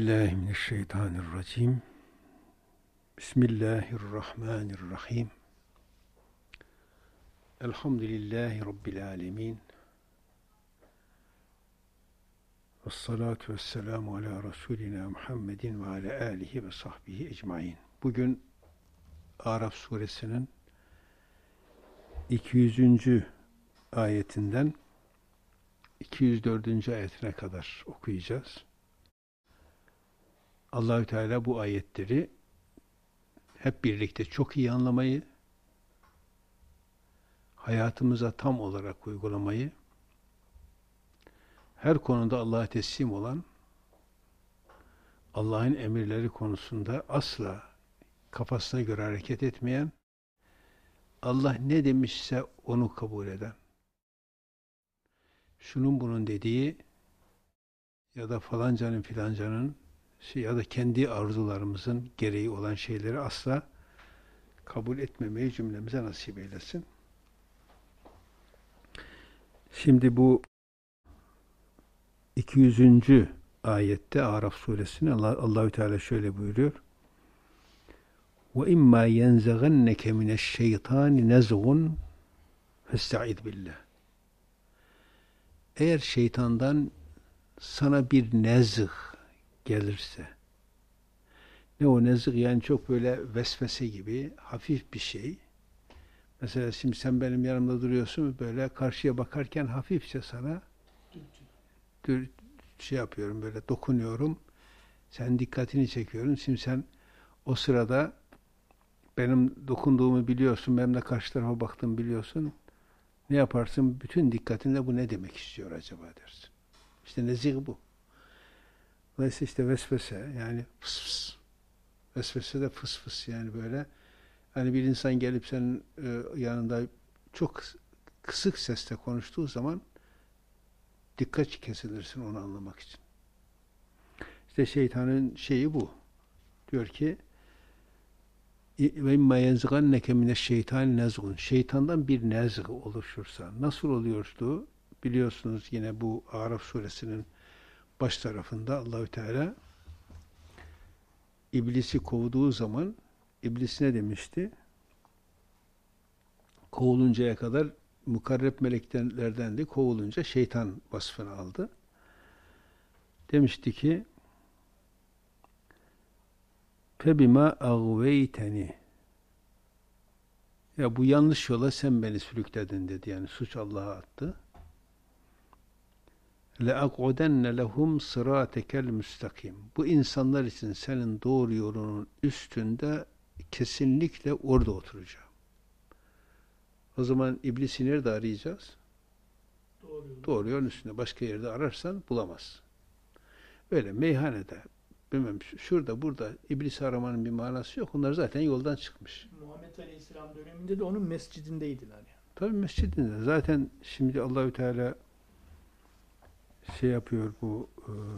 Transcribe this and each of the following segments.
Euzubillahimineşşeytanirracim. Bismillahirrahmanirrahim. Elhamdülillahi Rabbil alemin. Vessalatu vesselamu ala Resulina Muhammedin ve ala alihi ve sahbihi ecmain. Bugün Araf suresinin 200. ayetinden 204. ayetine kadar okuyacağız. Allahü Teala bu ayetleri hep birlikte çok iyi anlamayı, hayatımıza tam olarak uygulamayı, her konuda Allah'a teslim olan, Allah'ın emirleri konusunda asla kafasına göre hareket etmeyen, Allah ne demişse onu kabul eden, şunun bunun dediği ya da falancanın filancanın ya da kendi arzularımızın gereği olan şeyleri asla kabul etmemeyi cümlemize nasip eylesin. Şimdi bu 200. ayette Araf suresinde Allahü Teala şöyle buyuruyor. Ve imma yenzaganneke mineşşeytani nezgun festaiz billah. Eğer şeytandan sana bir nezg gelirse, ne o nezg, yani çok böyle vesvese gibi hafif bir şey. Mesela şimdi sen benim yanımda duruyorsun, böyle karşıya bakarken hafifçe sana şey yapıyorum, böyle dokunuyorum. Sen dikkatini çekiyorum. Şimdi sen o sırada benim dokunduğumu biliyorsun, benim de karşı tarafa baktığımı biliyorsun. Ne yaparsın? Bütün dikkatinle bu ne demek istiyor acaba dersin. İşte nezih bu. Dolayısıyla işte vesvese, yani fıs fıs. Vesvese de fıs fıs, yani böyle. Hani bir insan gelip senin yanında çok kısık sesle konuştuğu zaman dikkat kesilirsin onu anlamak için. İşte şeytanın şeyi bu. Diyor ki ve imma yenzganneke mineşşeytani nezgun. Şeytandan bir nezg oluşursa nasıl oluyordu? Biliyorsunuz yine bu Araf suresinin baş tarafında Allahü Teala İblisi kovduğu zaman İblis ne demişti? Kovuluncaya kadar mukarreb meleklerdendi. Kovulunca şeytan vasfını aldı. Demişti ki febima agveyteni, ya bu yanlış yola sen beni sürükledin dedi. Yani suç Allah'a attı. لَاَقْعُدَنَّ لَهُمْ صِرَاتَكَ الْمُسْتَقِيمِ. Bu insanlar için senin doğru yolunun üstünde kesinlikle orada oturacağım. O zaman iblisi nerede arayacağız? Doğru yolun üstünde. Başka yerde ararsan bulamazsın. Öyle meyhanede, bilmem şurada burada iblisi aramanın bir manası yok. Onlar zaten yoldan çıkmış. Muhammed Aleyhisselam döneminde de onun mescidindeydiler yani. Tabii mescidinde. Zaten şimdi Allahü Teala şey yapıyor, bu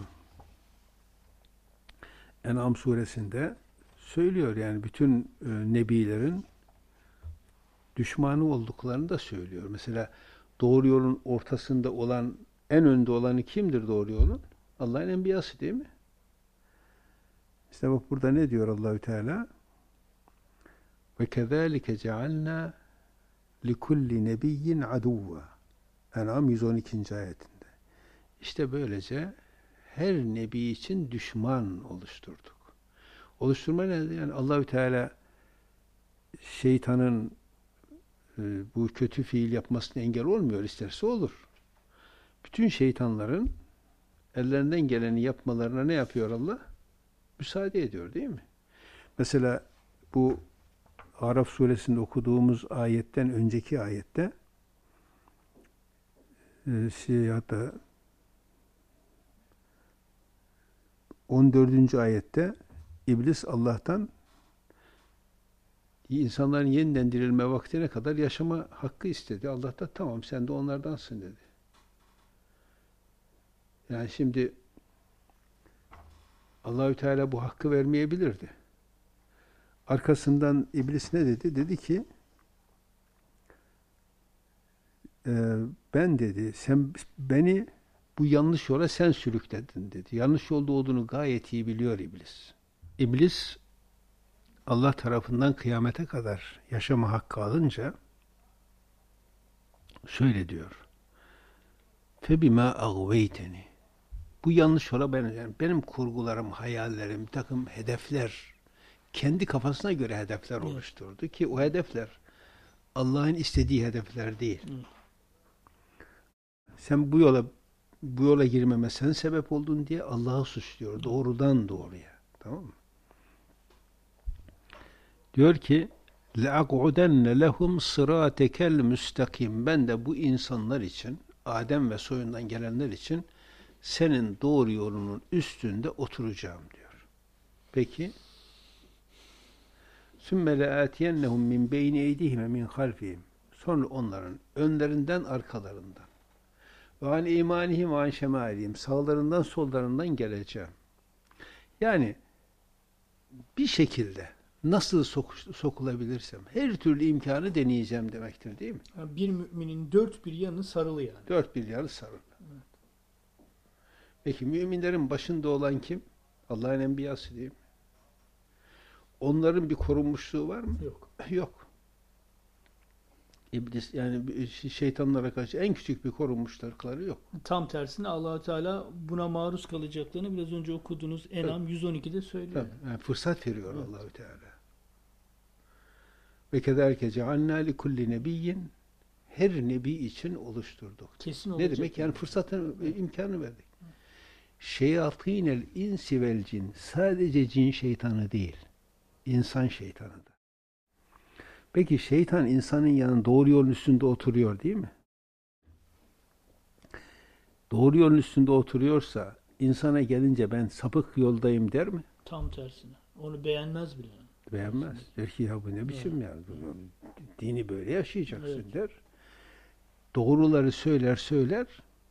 En'am suresinde söylüyor, yani bütün nebilerin düşmanı olduklarını da söylüyor. Mesela doğru yolun ortasında olan, en önde olanı kimdir doğru yolun? Allah'ın enbiyası değil mi? İşte bak burada ne diyor Allahü Teala? Ve kezalike cealna likulli nebiyyin aduvva. En'am 112. ayetinde. İşte böylece her nebi için düşman oluşturduk. Oluşturma ne? Yani Allahü Teala şeytanın bu kötü fiil yapmasına engel olmuyor. İsterse olur. Bütün şeytanların ellerinden geleni yapmalarına ne yapıyor Allah? Müsaade ediyor değil mi? Mesela bu Araf suresinde okuduğumuz ayetten önceki ayette hatta 14. ayette İblis Allah'tan insanların yeniden dirilme vaktine kadar yaşama hakkı istedi. Allah da tamam sen de onlardansın dedi. Yani şimdi Allahü Teala bu hakkı vermeyebilirdi. Arkasından İblis ne dedi? Dedi ki ben dedi sen beni bu yanlış yola sen sürükledin dedi. Yanlış yolda olduğunu gayet iyi biliyor iblis. İblis Allah tarafından kıyamete kadar yaşama hakkı alınca şöyle diyor. فَبِمَا أَغْوَيْتَنِ Bu yanlış yola benim kurgularım, hayallerim, bir takım hedefler, kendi kafasına göre hedefler oluşturdu ki o hedefler Allah'ın istediği hedefler değil. Sen bu yola girmeme sen sebep oldun diye Allah'ı suçluyor. Doğrudan doğruya. Tamam mı? Diyor ki لَاَقْعُدَنَّ لَهُمْ صِرَاتَكَ الْمُسْتَقِيمِ Ben de bu insanlar için, Adem ve soyundan gelenler için senin doğru yolunun üstünde oturacağım diyor. Peki ثُمَّ لَآتِيَنَّهُمْ مِنْ بَيْنِ اَيْدِهِمَ مِنْ خَلْفِهِمْ Sonra onların önlerinden, arkalarından ve an imanihim ve an şemalihim sağlarından, sollarından geleceğim. Yani bir şekilde nasıl sokulabilirsem her türlü imkanı deneyeceğim demektir değil mi? Yani bir müminin dört bir yanı sarılı yani. Dört bir yanı sarılı. Evet. Peki müminlerin başında olan kim? Allah'ın enbiyası değil mi? Onların bir korunmuşluğu var mı? Yok. Yok. İblis yani şeytanlara karşı en küçük bir korunmuşlukları yok. Tam tersine Allah Teala buna maruz kalacaklarını biraz önce okuduğunuz En'am 112'de söylüyor. Yani fırsat veriyor Allahü Teala. Ve kederke cealna li kulli nebiyyin her nebi için oluşturduk. Kesin ne demek? Yani fırsatın imkanı verdik. Şeyatînel insi vel cin sadece cin şeytanı değil. İnsan şeytanı da. Peki şeytan insanın yanında doğru yolun üstünde oturuyor değil mi? Doğru yolun üstünde oturuyorsa insana gelince ben sapık yoldayım der mi? Tam tersine. Onu beğenmez bile. Beğenmez. Der ki ya bu ne biçim ya? Dini böyle yaşayacaksın der. Doğruları söyler.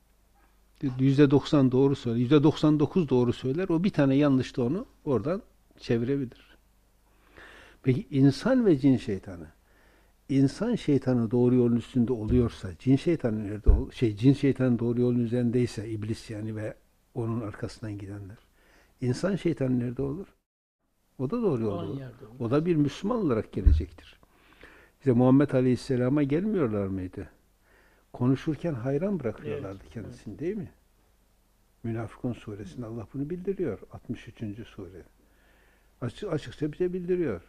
%90 doğru söyler. %99 doğru söyler. O bir tane yanlış da onu oradan çevirebilir. Peki insan ve cin şeytanı. İnsan şeytanı doğru yolun üstünde oluyorsa, cin şeytanı nerede cin şeytanı doğru yolun üzerindeyse iblis yani ve onun arkasından gidenler. İnsan şeytanı nerede olur? O da doğru yolda olur. O da bir Müslüman olarak gelecektir. İşte Muhammed Aleyhisselam'a gelmiyorlar mıydı? Konuşurken hayran bırakıyorlardı kendisini değil mi? Münafıkun suresinde Allah bunu bildiriyor. 63. sure. Açıkça bize bildiriyor.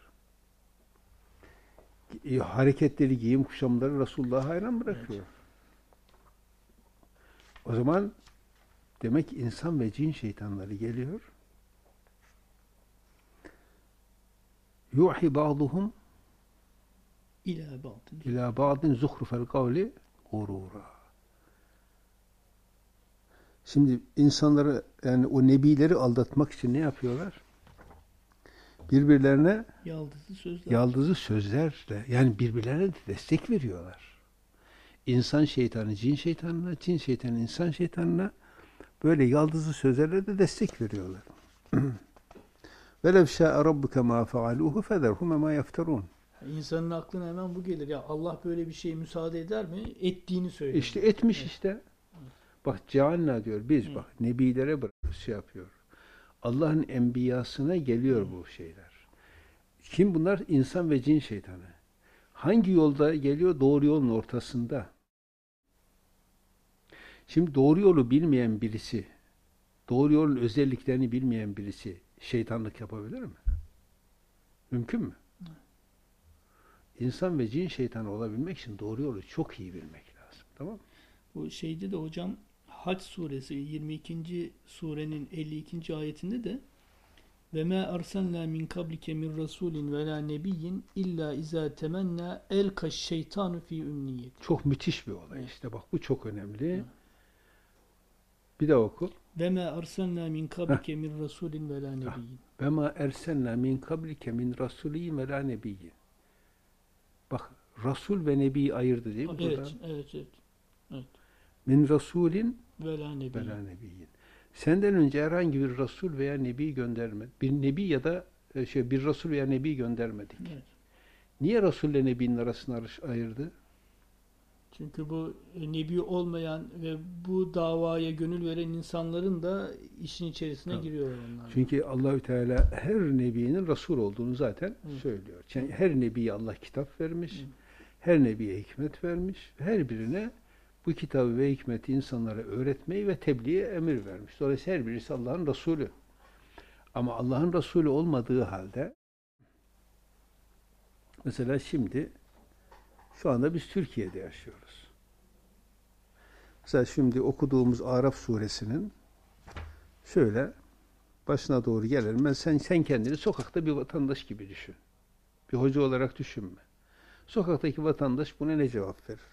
Hareketleri, giyim kuşamları Resulullah'a hayran bırakıyor. Evet. O zaman demek ki insan ve cin şeytanları geliyor. Yuhi ba'duhum ila ba'din zuhrufel kavli gurura. Şimdi insanları yani o nebileri aldatmak için ne yapıyorlar? Birbirlerine yaldızı sözlerle yani birbirlerine de destek veriyorlar. İnsan şeytanı cin şeytanına, cin şeytanı insan şeytanına böyle yaldızı sözlerle de destek veriyorlar. وَلَوْ شَاءَ رَبُّكَ مَا فَعَلُوهُ فَذَرْهُمَ مَا يَفْتَرُونَ İnsanın aklına hemen bu gelir. Ya Allah böyle bir şeye müsaade eder mi? Ettiğini söylüyor. İşte etmiş işte. Bak cealna diyor biz bak nebilere yapıyor. Allah'ın enbiyasına geliyor bu şeyler. Kim bunlar? İnsan ve cin şeytanı. Hangi yolda geliyor? Doğru yolun ortasında. Şimdi doğru yolu bilmeyen birisi, doğru yolun özelliklerini bilmeyen birisi şeytanlık yapabilir mi? Mümkün mü? İnsan ve cin şeytanı olabilmek için doğru yolu çok iyi bilmek lazım. Tamam mı? Bu şeyde de hocam Hac suresi 22. surenin 52. ayetinde de ve ma arsalna min kablike min rasulin ve la nebiyyin illa iza temenna elkaş şeytanu fi ümniyet. Çok müthiş bir olay işte bak bu çok önemli. Bir de oku. Ve ma arsalna min kablike min rasulin ve la nebiyyin. Ve ma erselna min kablike min rasulin ve la nebiyyin. Bak Rasul ve Nebi ayırdı değil mi burada? Evet. Min rasulin ve la nebiyyin. Senden önce herhangi bir Rasul veya Nebi göndermedik. Bir Nebi ya da bir Rasul veya Nebi göndermedik. Evet. Niye Rasul ile Nebi'nin arasını ayırdı? Çünkü bu nebi olmayan ve bu davaya gönül veren insanların da işin içerisine Tabii. giriyor onlar. Çünkü Allahü Teala her nebinin Resul olduğunu zaten Evet. söylüyor. Yani her nebiye Allah kitap vermiş, Evet. her nebiye hikmet vermiş, her birine bu kitabı ve hikmeti insanlara öğretmeyi ve tebliğe emir vermiş. Dolayısıyla her birisi Allah'ın Resulü. Ama Allah'ın Resulü olmadığı halde mesela şimdi şu anda biz Türkiye'de yaşıyoruz. Mesela şimdi okuduğumuz Araf suresinin şöyle başına doğru gelelim. Sen kendini sokakta bir vatandaş gibi düşün. Bir hoca olarak düşünme. Sokaktaki vatandaş buna ne cevap verir?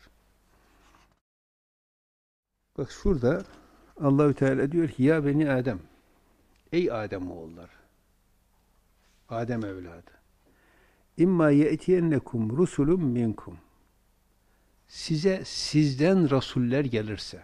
Bak şurada Allahü Teala diyor ki ya beni Adem. Ey Adem oğulları. Adem evladı. İmma ye'tiyennekum rusulun minkum. Size sizden rasuller gelirse.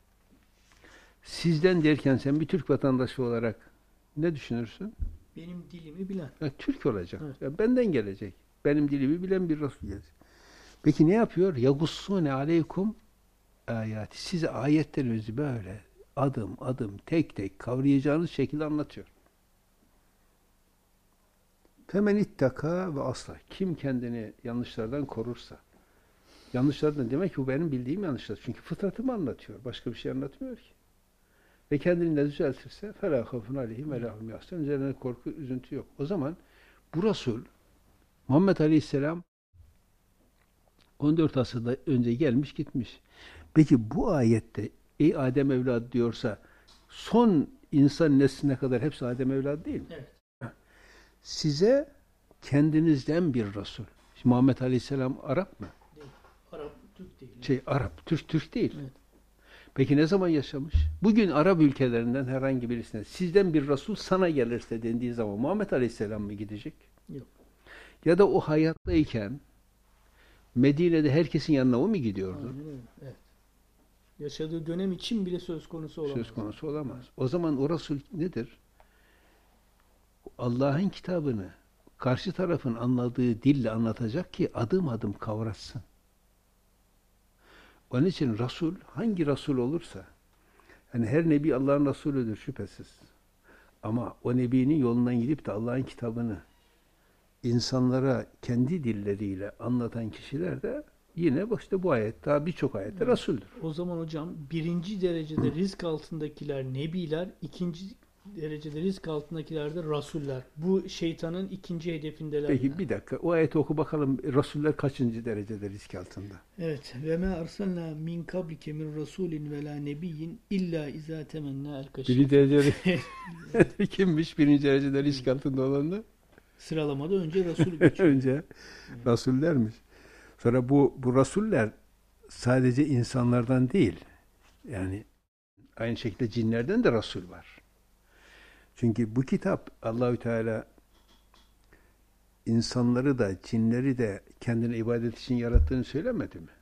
Sizden derken sen bir Türk vatandaşı olarak ne düşünürsün? Benim dilimi bilen. Türk olacak. Evet. Ya benden gelecek. Benim dilimi bilen bir Resul gelecek. Peki ne yapıyor? Yagussune aleykum ayati. Size ayetlerinizi böyle adım adım tek tek kavrayacağınız şekilde anlatıyor. Femen ittaka ve asla. Kim kendini yanlışlardan korursa. Yanlışlardan demek ki bu benim bildiğim yanlışlar. Çünkü fıtratımı anlatıyor. Başka bir şey anlatmıyor ki. Ve kendini de düzeltirse فَلَا خَوْفٌ عَلَيْهِمْ وَلَا هُمْ يَحْزَنُونَ. Üzerine korku, üzüntü yok. O zaman bu Resul Muhammed Aleyhisselam 14 asırda önce gelmiş gitmiş. Peki bu ayette ey Adem evladı diyorsa son insan nesline kadar hepsi Adem evladı değil mi? Evet. Size kendinizden bir Resul. Şimdi Muhammed Aleyhisselam Arap mı? Değil. Arap, Türk değil. Arap, Türk değil. Evet. Peki ne zaman yaşamış? Bugün Arap ülkelerinden herhangi birisine sizden bir Resul sana gelirse dendiği zaman Muhammed Aleyhisselam mı gidecek? Yok. Ya da o hayattayken Medine'de herkesin yanına o mu gidiyordu? Aynen öyle. Evet. Yaşadığı dönem için bile söz konusu olamaz. Söz konusu olamaz. O zaman o Resul nedir? Allah'ın kitabını karşı tarafın anladığı dille anlatacak ki adım adım kavratsın. Onun için Resul, hangi Resul olursa, yani her Nebi Allah'ın Resulüdür şüphesiz. Ama o Nebi'nin yolundan gidip de Allah'ın kitabını insanlara kendi dilleriyle anlatan kişiler de yine işte bu ayet, daha birçok ayette Resul'dür. O zaman hocam birinci derecede risk altındakiler nebiler, ikinci derecede risk altındakiler de rasuller. Bu şeytanın ikinci hedefindeler. Peki yani. bir dakika, o ayeti oku bakalım, Resuller kaçıncı derecede risk altında? Evet. Ve ma arsalna min kablike min rasulin ve la nebiyyin illa izâ temenna el-kaşif. Birinci derecede kimmiş birinci derecede risk altında olanlar? Sıralamada önce Resul geçiyor. Önce Rasullermiş. Sonra bu Rasuller sadece insanlardan değil. Yani aynı şekilde cinlerden de Rasul var. Çünkü bu kitap Allahü Teala insanları da cinleri de kendine ibadet için yarattığını söylemedi mi?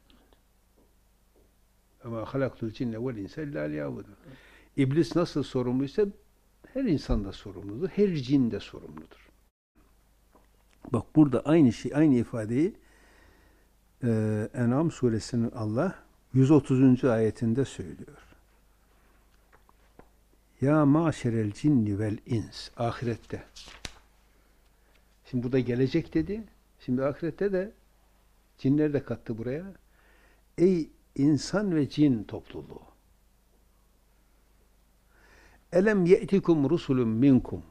Ama halaktul cinne vel insa illa liyabudun. İblis nasıl sorumluysa her insan da sorumludur. Her cin de sorumludur. Bak burada aynı şey, aynı ifadeyi En'am suresinin Allah 130. ayetinde söylüyor. Ya maşerel cinni vel ins. Ahirette. Şimdi burada gelecek dedi. Şimdi ahirette de cinleri de kattı buraya. Ey insan ve cin topluluğu. Elem ye'tikum rusulun minkum.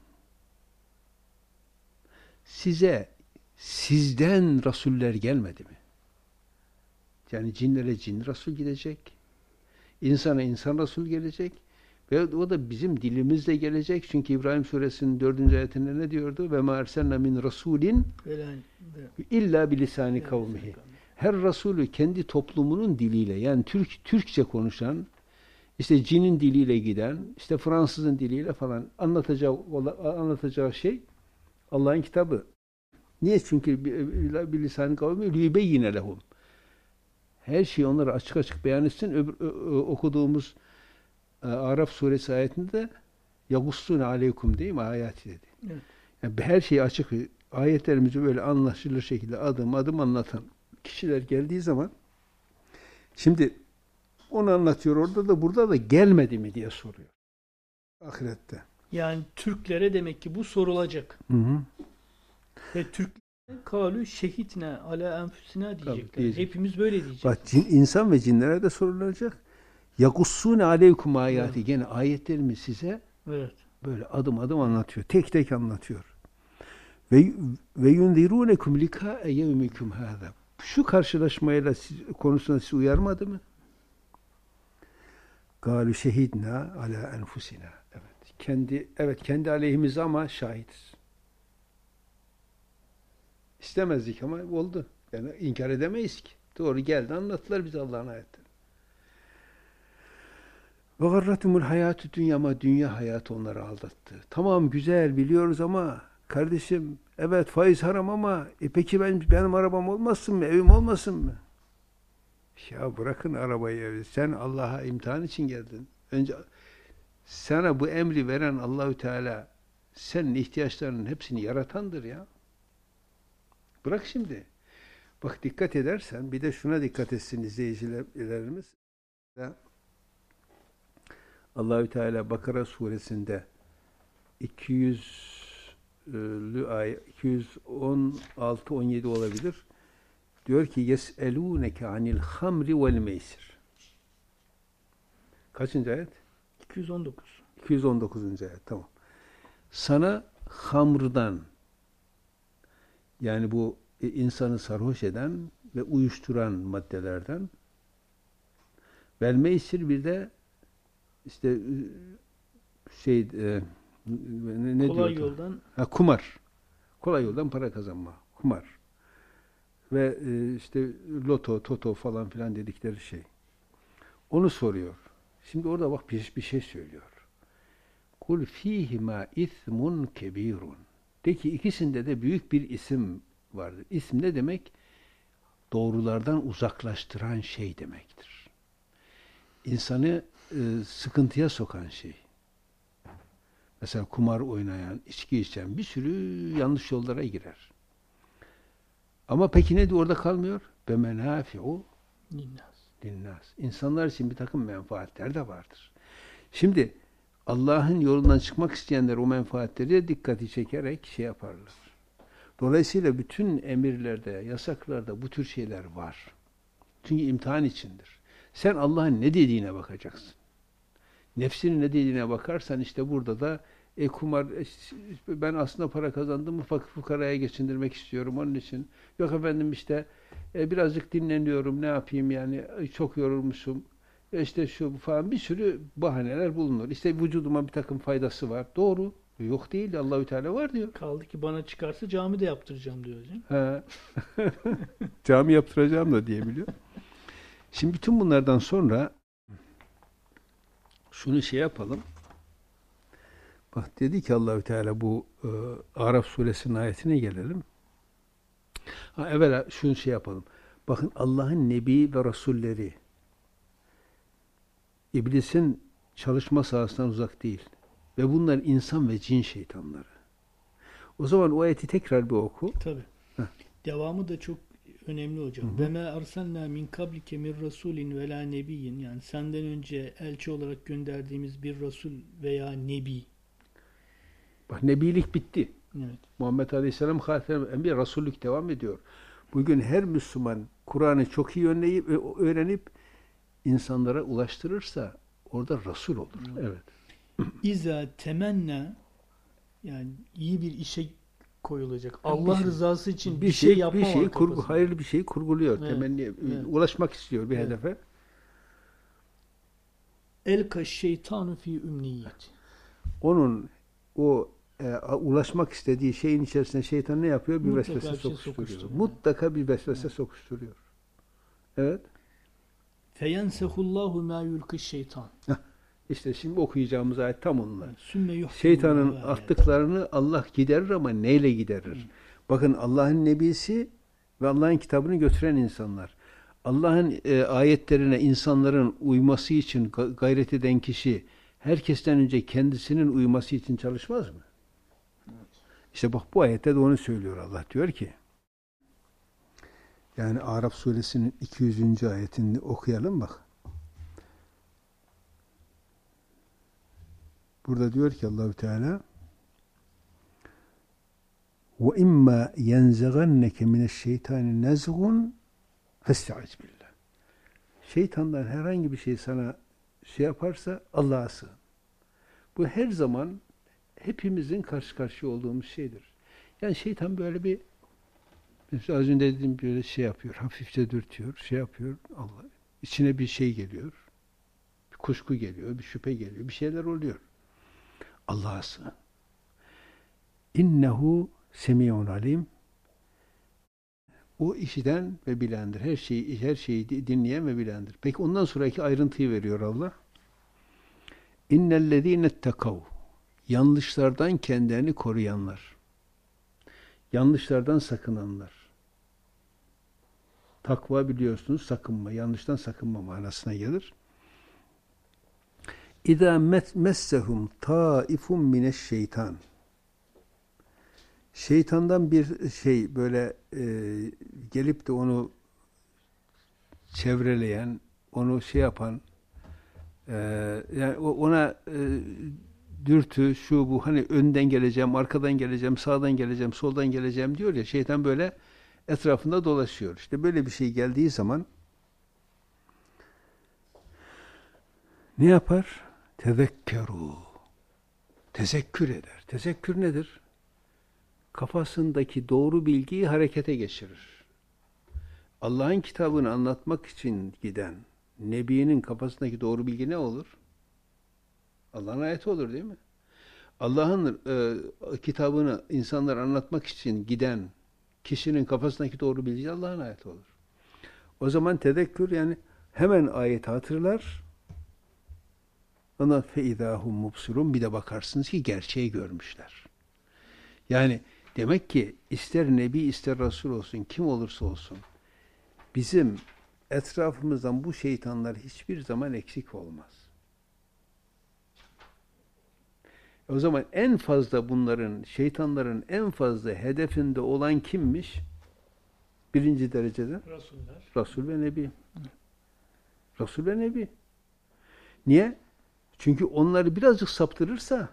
Sizden rasuller gelmedi mi? Yani cinlere cin rasul gidecek. İnsana insan rasul gelecek. Ve o da bizim dilimizle gelecek. Çünkü İbrahim suresinin 4. ayetinde ne diyordu? Ve ma erselna min rasulin illa bilisani kavmihi. Her rasulü kendi toplumunun diliyle, yani Türkçe konuşan, cinin diliyle giden, Fransızın diliyle falan anlatacağı şey Allah'ın kitabı. Niye? Çünkü bilisani kavmi liyubeyyine lehum. Her şeyi onlara açık açık beyan etsin. Okuduğumuz Araf suresi ayetinde de yagussune aleykum değil mi? Ayati dedi. Evet. Yani her şeyi açık, ayetlerimizi böyle anlaşılır şekilde adım adım anlatan kişiler geldiği zaman Şimdi onu anlatıyor orada da, burada da gelmedi mi diye soruyor. Ahirette. Yani Türklere demek ki bu sorulacak. Hı hı. Ve Türklere kalu şehitne ala enfüsina diyecekler. diyecek. Hepimiz böyle diyeceğiz. Bak insan ve cinlere de sorulacak. Yakussune aleykum ayati. Evet. Gene ayetlerimi size Evet. böyle adım adım anlatıyor. Tek tek anlatıyor. Ve yunzirunekum likae yevmikum hâzâ. Şu karşılaşmayla konusunda sizi uyarmadı mı? Galu şehidna ala enfusina. Kendi aleyhimize ama şahitiz. İstemezdik ama oldu. Yani inkar edemeyiz ki. Doğru geldi, anlattılar bize Allah'ın ayetleri. Ve garratumul hayatü dünya, ama dünya hayatı onları aldattı. Tamam güzel biliyoruz ama kardeşim, evet faiz haram ama peki benim arabam olmasın mı? Evim olmasın mı? Ya bırakın arabayı, evi. Sen Allah'a imtihan için geldin. Önce sana bu emri veren Allahü Teala, senin ihtiyaçlarının hepsini yaratandır ya. Bırak şimdi. Bak dikkat edersen, bir de şuna dikkat etsin izleyicilerimiz. Allahü Teala Bakara suresinde 200'lü ayet, 216-17 olabilir. Diyor ki yes'elûneke anil hamri vel meysir. Kaçıncı ayet? 219. 219. ayet. Tamam. Sana hamrdan, yani bu insanı sarhoş eden ve uyuşturan maddelerden, vel meysir, bir de işte ne kolay diyor? yoldan Kumar. Kolay yoldan para kazanma. Kumar. Ve işte loto, toto falan filan dedikleri şey. Onu soruyor. Şimdi orada bak bir şey söylüyor. Kul fîhimâ ismun kebîrun. De ki ikisinde de büyük bir isim vardır. İsim ne demek? Doğrulardan uzaklaştıran şey demektir. İnsanı sıkıntıya sokan şey. Mesela kumar oynayan, içki içen bir sürü yanlış yollara girer. Ama peki ne diyor? Orada kalmıyor. Ve menâfi'u linnas. İnsanlar için bir takım menfaatler de vardır. Şimdi Allah'ın yolundan çıkmak isteyenler o menfaatleri de dikkati çekerek şey yaparlar. Dolayısıyla bütün emirlerde, yasaklarda bu tür şeyler var. Çünkü imtihan içindir. Sen Allah'ın ne dediğine bakacaksın. Nefsinin ne dediğine bakarsan işte burada da kumar, ben aslında para kazandım mı fakir fukaraya geçindirmek istiyorum onun için. Yok efendim işte birazcık dinleniyorum, ne yapayım yani, çok yorulmuşum. İşte şu falan bir sürü bahaneler bulunur. İşte vücuduma bir takım faydası var. Doğru. Yok değil. Allahü Teala var diyor. kaldı ki bana çıkarsa cami de yaptıracağım diyor hocam. He. Cami yaptıracağım da diyebiliyor. Şimdi bütün bunlardan sonra şunu şey yapalım. Bak dedi ki Allahü Teala bu Araf suresinin ayetine gelelim. Evvela şunu şey yapalım. Bakın Allah'ın Nebi ve Resulleri İblisin çalışma sahasından uzak değil. Ve bunlar insan ve cin şeytanları. O zaman o ayeti tekrar bir oku. Tabii. Heh. Devamı da çok önemli hocam. Ve me arsalna min kablike min rasulin ve la nebiyyin, yani senden önce elçi olarak gönderdiğimiz bir Resul veya Nebi. Bak nebilik bitti. Evet. Muhammed Aleyhisselam Hatem Enbiya, Resullük devam ediyor. Bugün her Müslüman Kur'an'ı çok iyi öğrenip insanlara ulaştırırsa orada Resul olur. Evet. İza temenna, yani iyi bir işe koyulacak. Allah rızası için bir şey yapma hayırlı bir şey kurguluyor. Evet. Temenni, Evet. ulaşmak istiyor bir Evet. hedefe. Elka şeytanu fi ümniyet. Onun ulaşmak istediği şeyin içerisine şeytan ne yapıyor? Bir Mutlaka vesvese bir şey sokuşturuyor. sokuşturuyor. Mutlaka bir vesvese sokuşturuyor. Evet. Feyensehullahu ma yulki şeytan. İşte şimdi okuyacağımız ayet tam onlar. Sümme yuhkimullahu Şeytanın ayet. attıklarını Allah giderir ama neyle giderir? Bakın Allah'ın nebisi ve Allah'ın kitabını götüren insanlar. Allah'ın ayetlerine insanların uyması için gayret eden kişi herkesten önce kendisinin uyması için çalışmaz mı? Evet. İşte bak bu ayette de onu söylüyor Allah. Diyor ki Yani Araf suresinin 200. ayetini okuyalım bak. Burada diyor ki Allahu Teala ve imma yenzaganneke mineşşeytani nezgun festaiz billah. Şeytandan herhangi bir şey sana şey yaparsa Allah'a sığın. Bu her zaman hepimizin karşı karşıya olduğumuz şeydir. Yani şeytan böyle bir, mesela az önce dediğim, böyle şey yapıyor, hafifçe dürtüyor, şey yapıyor, Allah. İçine bir şey geliyor, bir kuşku geliyor, bir şüphe geliyor, bir şeyler oluyor. Allah'a sığın. İnnehu semiyun alim. O işiten ve bilendir. Her şeyi dinleyen ve bilendir. Peki ondan sonraki ayrıntıyı veriyor Allah. İnnellezîne ettekav. Yanlışlardan kendilerini koruyanlar. Yanlışlardan sakınanlar. Takva biliyorsunuz sakınma, yanlıştan sakınma manasına gelir. İzâ messehum taifun mineşşeytan. Şeytandan bir şey böyle gelip de onu çevreleyen, onu şey yapan, yani ona dürtü, şu bu, hani önden geleceğim, arkadan geleceğim, sağdan geleceğim, soldan geleceğim diyor ya, şeytan böyle etrafında dolaşıyor. İşte böyle bir şey geldiği zaman ne yapar? Tezekkeru. Tezekkür eder. Tezekkür nedir? Kafasındaki doğru bilgiyi harekete geçirir. Allah'ın kitabını anlatmak için giden Nebi'nin kafasındaki doğru bilgi ne olur? Allah'ın ayeti olur değil mi? Allah'ın kitabını insanlara anlatmak için giden kişinin kafasındaki doğru bilgi Allah'ın ayeti olur. O zaman tezekkür, yani hemen ayeti hatırlar. Ondan feizahum mubsirun, bir de bakarsınız ki gerçeği görmüşler. Yani demek ki ister Nebi ister Resul olsun, kim olursa olsun, bizim etrafımızdan bu şeytanlar hiçbir zaman eksik olmaz. O zaman en fazla bunların, şeytanların en fazla hedefinde olan kimmiş? Birinci derecede? Resuller. Resul ve Nebi. Resul ve Nebi. Niye? Çünkü onları birazcık saptırırsa,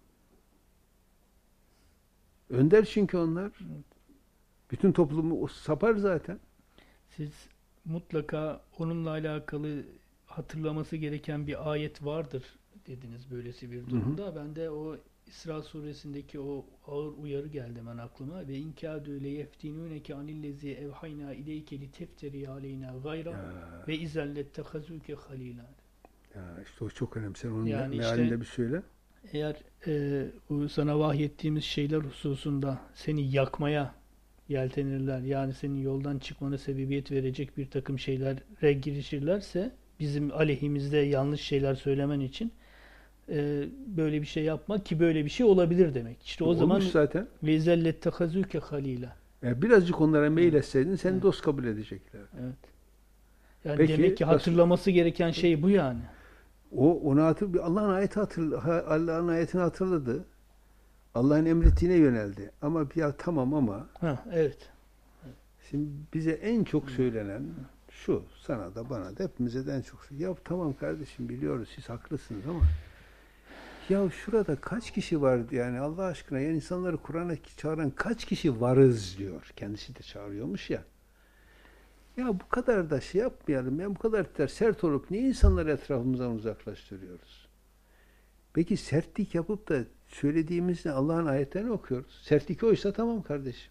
önder çünkü onlar. Bütün toplumu sapar zaten. Siz mutlaka onunla alakalı hatırlaması gereken bir ayet vardır dediniz böylesi bir durumda. Hı hı. Ben de o İsra suresindeki o ağır uyarı geldi hemen aklıma. Ve inkâdû leyeftinûneke anillezî evhaynâ ileyke litefteri aleyna gayra ve izellettehazûke halîlâ. Ya işte o çok önemli. Sen onun yani mealinde işte, bir söyle. Eğer bu sana vahyettiğimiz şeyler hususunda seni yakmaya yeltenirler, yani senin yoldan çıkmana sebebiyet verecek bir takım şeylere girişirlerse, bizim aleyhimizde yanlış şeyler söylemen için böyle bir şey yapma ki böyle bir şey olabilir demek. İşte o zaman zaten. Ve zellettehazuke halila. Birazcık onlara meyletseydin seni dost kabul edecekler. Evet. Yani peki, demek ki hatırlaması gereken şey bu yani. Allah'ın ayetini hatırladı. Allah'ın emrettiğine yöneldi. Ama ya tamam ama. Evet. Şimdi bize en çok söylenen şu, sana da bana da hepimize de en çok söylenen. Ya tamam kardeşim, biliyoruz siz haklısınız ama ya şurada kaç kişi var yani Allah aşkına, yani insanları Kur'an'a çağıran kaç kişi varız diyor. Kendisi de çağırıyormuş ya. Ya bu kadar da şey yapmayalım. Ya bu kadar sert olup niye insanları etrafımızdan uzaklaştırıyoruz? Peki sertlik yapıp da söylediğimizde Allah'ın ayetlerini okuyoruz. Sertlik oysa tamam kardeşim.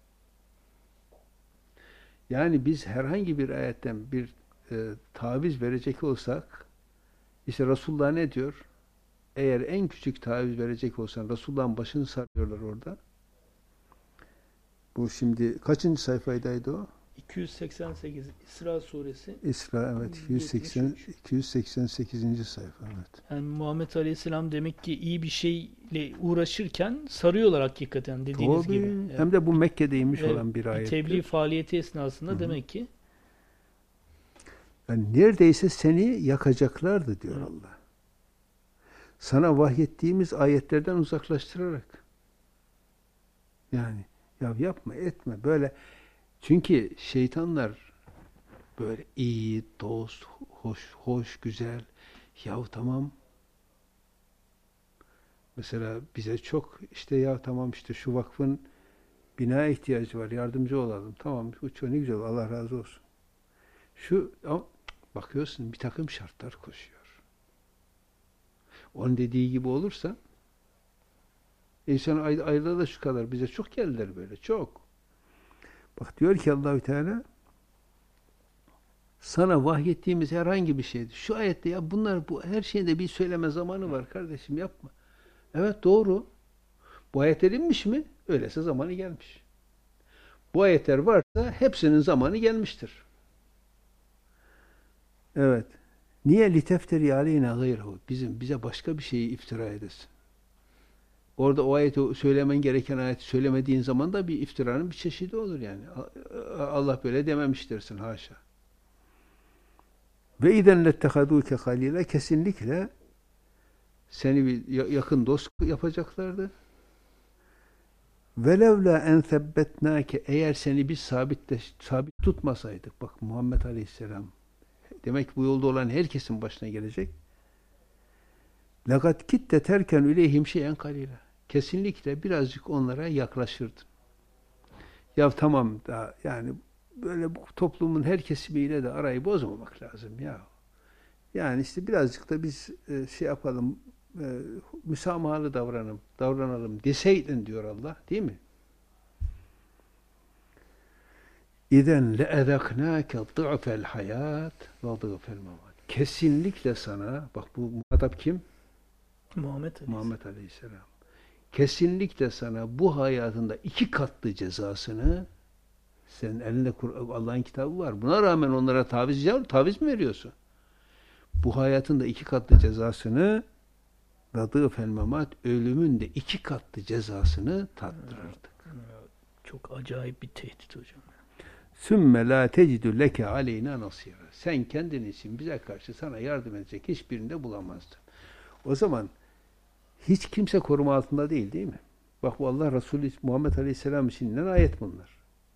Yani biz herhangi bir ayetten bir taviz verecek olsak, işte Resulullah ne diyor? Eğer en küçük taviz verecek olsan, Resulullah'ın başını sarıyorlar orada. Bu şimdi kaçıncı sayfaydı o? 288 İsra suresi. İsra, evet, 288. sayfa, evet. Yani Muhammed Aleyhisselam demek ki iyi bir şeyle uğraşırken sarıyorlar hakikaten dediğiniz gibi. Yani, hem de bu Mekke'deymiş olan bir ayet. Tebliğ faaliyeti esnasında Hı-hı. demek ki. Yani neredeyse seni yakacaklardı diyor Allah. Sana vahyettiğimiz ayetlerden uzaklaştırarak. Yani ya yapma etme böyle. Çünkü şeytanlar böyle iyi, dost, hoş, güzel. Ya tamam. Mesela bize çok işte ya tamam işte şu vakfın binaya ihtiyacı var. Yardımcı olalım. Tamam bu çok ne güzel. Allah razı olsun. Bakıyorsun bir takım şartlar koşuyor. Onun dediği gibi olursa insan ayda da şu kadar. Bize çok geldiler böyle. Çok. Bak diyor ki Allahü Teala sana vahyettiğimiz herhangi bir şeydi. Şu ayette ya bu her şeyde bir söyleme zamanı var kardeşim yapma. Evet doğru. Bu ayetler inmiş mi? Öyleyse zamanı gelmiş. Bu ayetler varsa hepsinin zamanı gelmiştir. Evet. Niye litefteri aleyna gayrehu? Bize başka bir şeyi iftira edesin. Orada o ayeti söylemen gereken ayeti söylemediğin zaman da bir iftiranın bir çeşidi olur yani. Allah böyle dememiş dersin haşa. Ve izen lettehaduke halile kesinlikle seni bir yakın dost yapacaklardı. Velevla en sebbetnake eğer seni biz sabit tutmasaydık. Bak Muhammed Aleyhisselam demek bu yolda olan herkesin başına gelecek. Lakat kitte terken üleyhim şeyen kalile. Kesinlikle birazcık onlara yaklaşırdın. Ya tamam da yani böyle bu toplumun her kesimiyle de arayı bozmamak lazım ya. Yani işte birazcık da biz şey yapalım, müsamahalı davranalım deseydin diyor Allah, değil mi? İzen le'ezeknâke dı'fel hayat ve dı'fel memat. Kesinlikle sana, bak bu muhatap kim? Muhammed Aleyhisselam. Kesinlikle sana bu hayatında 2 katlı cezasını senin elinde Allah'ın kitabı var. Buna rağmen onlara taviz mi veriyorsun? Bu hayatın da 2 katlı cezasını radîfel memat ölümün de 2 katlı cezasını tattırırdık. Çok acayip bir tehdit hocam. Sümme la tecidü leke aleyna nasira. Sen kendin için bize karşı sana yardım edecek hiçbirinde bulamazdın. O zaman hiç kimse koruma altında değil mi? Bak bu Allah Resulü Muhammed Aleyhisselam için inen ayet bunlar.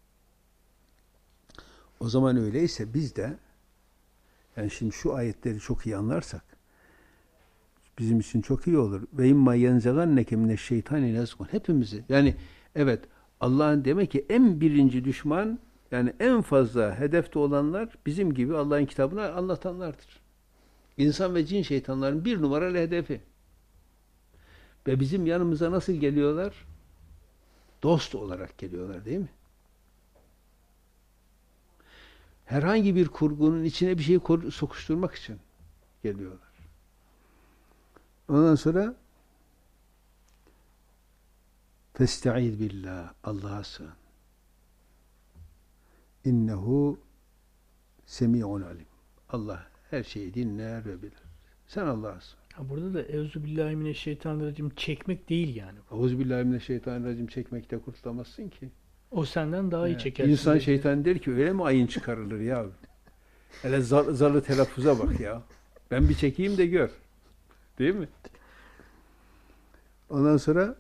O zaman öyleyse biz de yani şimdi şu ayetleri çok iyi anlarsak bizim için çok iyi olur. Ve imma yenzeganneke mineşşeytani nezgun. Hepimizi yani evet Allah'ın demek ki en birinci düşman yani en fazla hedefte olanlar bizim gibi Allah'ın kitabını anlatanlardır. İnsan ve cin şeytanların 1 numaralı hedefi. Ve bizim yanımıza nasıl geliyorlar? Dost olarak geliyorlar değil mi? Herhangi bir kurgunun içine bir şey sokuşturmak için geliyorlar. Ondan sonra festaiz billah. Allah'a sığın. İnnehu semi'un alim. Allah her şeyi dinler ve bilir. Sen Allah'a sığın. Burada da Euzubillahimineşşeytanirracim çekmek değil yani. Euzubillahimineşşeytanirracim çekmekte kurtulamazsın ki. O senden daha iyi çekersin. İnsan şeytan der ki öyle mi ayın çıkarılır ya? Hele zarlı telaffuza bak ya. Ben bir çekeyim de gör. Değil mi? Ondan sonra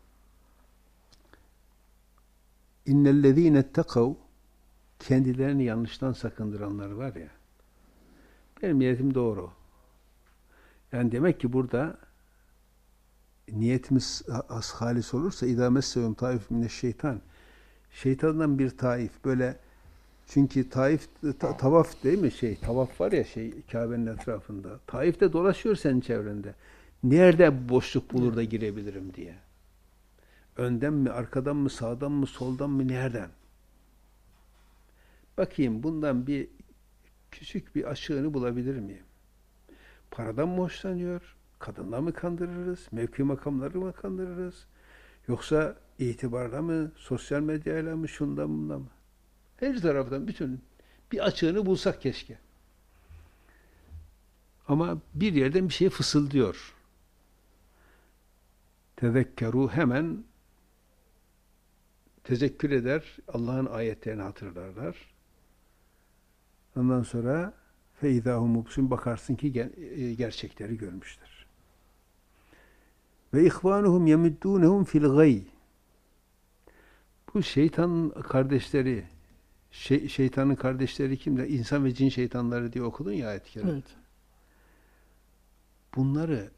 innellezîne ettekav kendilerini yanlıştan sakındıranlar var ya. Benim niyetim doğru. Yani demek ki burada niyetimiz halis olursa idâ messehum taif mineşşeytan. Şeytandan bir taif böyle çünkü Taif tavaf değil mi tavaf var ya Kabe'nin etrafında. Taif'te dolaşıyor senin çevrende. Nerede boşluk bulur da girebilirim diye. Önden mi, arkadan mı, sağdan mı, soldan mı, nereden? Bakayım bundan bir küçük bir aşığını bulabilir miyim? Paradan mı hoşlanıyor? Kadınla mı kandırırız? Mevki makamları mı kandırırız? Yoksa itibarla mı? Sosyal medyayla mı? Şundan bundan mı? Her taraftan bütün bir açığını bulsak keşke. Ama bir yerden bir şey fısıldıyor. Tezekkeru hemen tezekkür eder, Allah'ın ayetlerini hatırlarlar. Ondan sonra feizahum mubsun bakarsın ki gerçekleri görmüşler. Ve ihvanuhum yemiddunhum fil gay. Bu şeytan kardeşleri Şeytanın kardeşleri kimler? İnsan ve cin şeytanları diye okudun ya ayet-i kerime. Evet. Bunları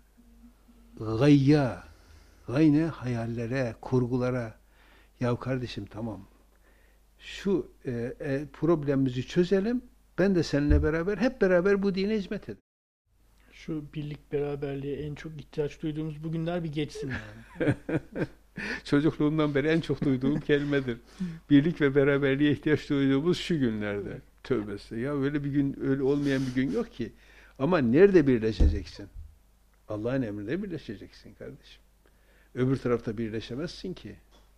gayne hayallere, kurgulara, ya kardeşim tamam şu problemimizi çözelim, ben de seninle beraber hep beraber bu dine hizmet edelim. Şu birlik beraberliğe en çok ihtiyaç duyduğumuz bugünler bir geçsin yani. Çocukluğumdan beri en çok duyduğum kelimedir. Birlik ve beraberliğe ihtiyaç duyduğumuz şu günlerde. Tövbesi. Ya öyle bir gün, öyle olmayan bir gün yok ki. Ama nerede birleşeceksin? Allah'ın emrinde birleşeceksin kardeşim. Öbür tarafta birleşemezsin ki.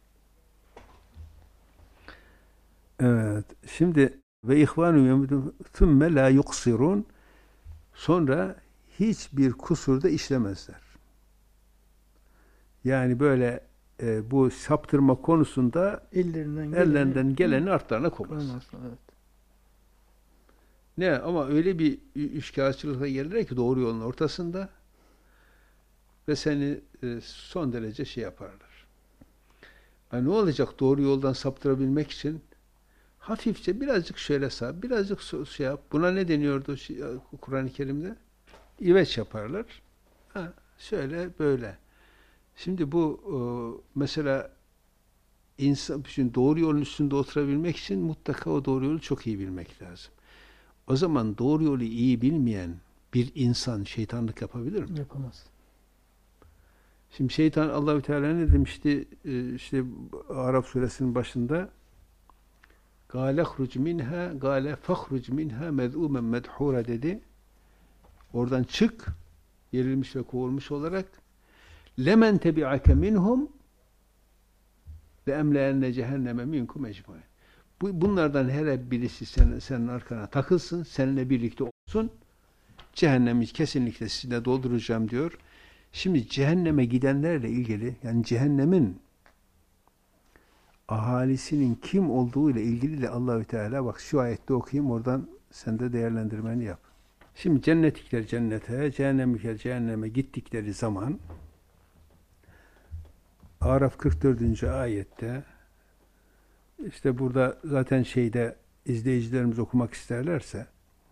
Evet. Şimdi ve ihvanu yemudun thumme la yuksirun, sonra hiçbir kusurda işlemezler. Yani böyle bu saptırma konusunda ellerinden geleni artlarına koymaz. Evet. Ne ama öyle bir üçkağıtçılıkla gelirler ki doğru yolun ortasında ve seni son derece şey yaparlar. Yani ne olacak doğru yoldan saptırabilmek için? Hafifçe birazcık şöyle sağ, birazcık şey yap. Buna ne deniyordu Kur'an-ı Kerim'de? İveç yaparlar. Ha, şöyle böyle. Şimdi bu mesela insan için doğru yolun üstünde oturabilmek için mutlaka o doğru yolu çok iyi bilmek lazım. O zaman doğru yolu iyi bilmeyen bir insan şeytanlık yapabilir mi? Yapamaz. Şimdi şeytan Allahü Teala ne demişti? İşte Araf suresinin başında "Gâle hruc minha, gâle fahruc minha mez'ûmen medhûra" dedi. Oradan çık, yerilmiş ve kovulmuş olarak. "Lemen tebi'ake minhum ve emleenne cehenneme minkum ecmaîn." Bunlardan her birisi senin arkana takılsın, seninle birlikte olsun. Cehennemi kesinlikle sizinle dolduracağım diyor. Şimdi cehenneme gidenlerle ilgili, yani cehennemin ahalisinin kim olduğu ile ilgili de Allahü Teala, bak şu ayette okuyayım, oradan sen de değerlendirmeni yap. Şimdi cennetlikler cennete, cehennemlikler cehenneme gittikleri zaman Araf 44. ayette, işte burada zaten izleyicilerimiz okumak isterlerse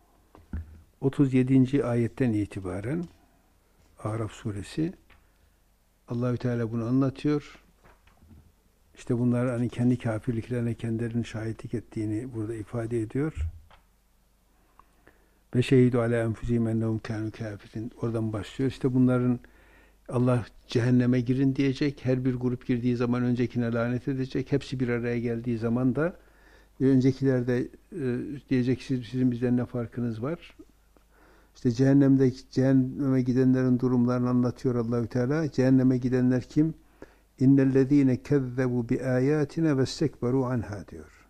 37. ayetten itibaren Araf suresi Allahü Teala bunu anlatıyor. İşte bunlar hani kendi kafirliklerine kendilerinin şahitlik ettiğini burada ifade ediyor. Ve şehidu ala enfusihim ennehum kânû kâfirin. Oradan başlıyor. İşte bunların Allah cehenneme girin diyecek. Her bir grup girdiği zaman öncekine lanet edecek. Hepsi bir araya geldiği zaman da öncekiler de diyecek sizin bizden ne farkınız var? İşte cehenneme gidenlerin durumlarını anlatıyor Allahü Teala. Cehenneme gidenler kim? İnnellezîne kezzebu bi âyâtine vestekberu anha diyor.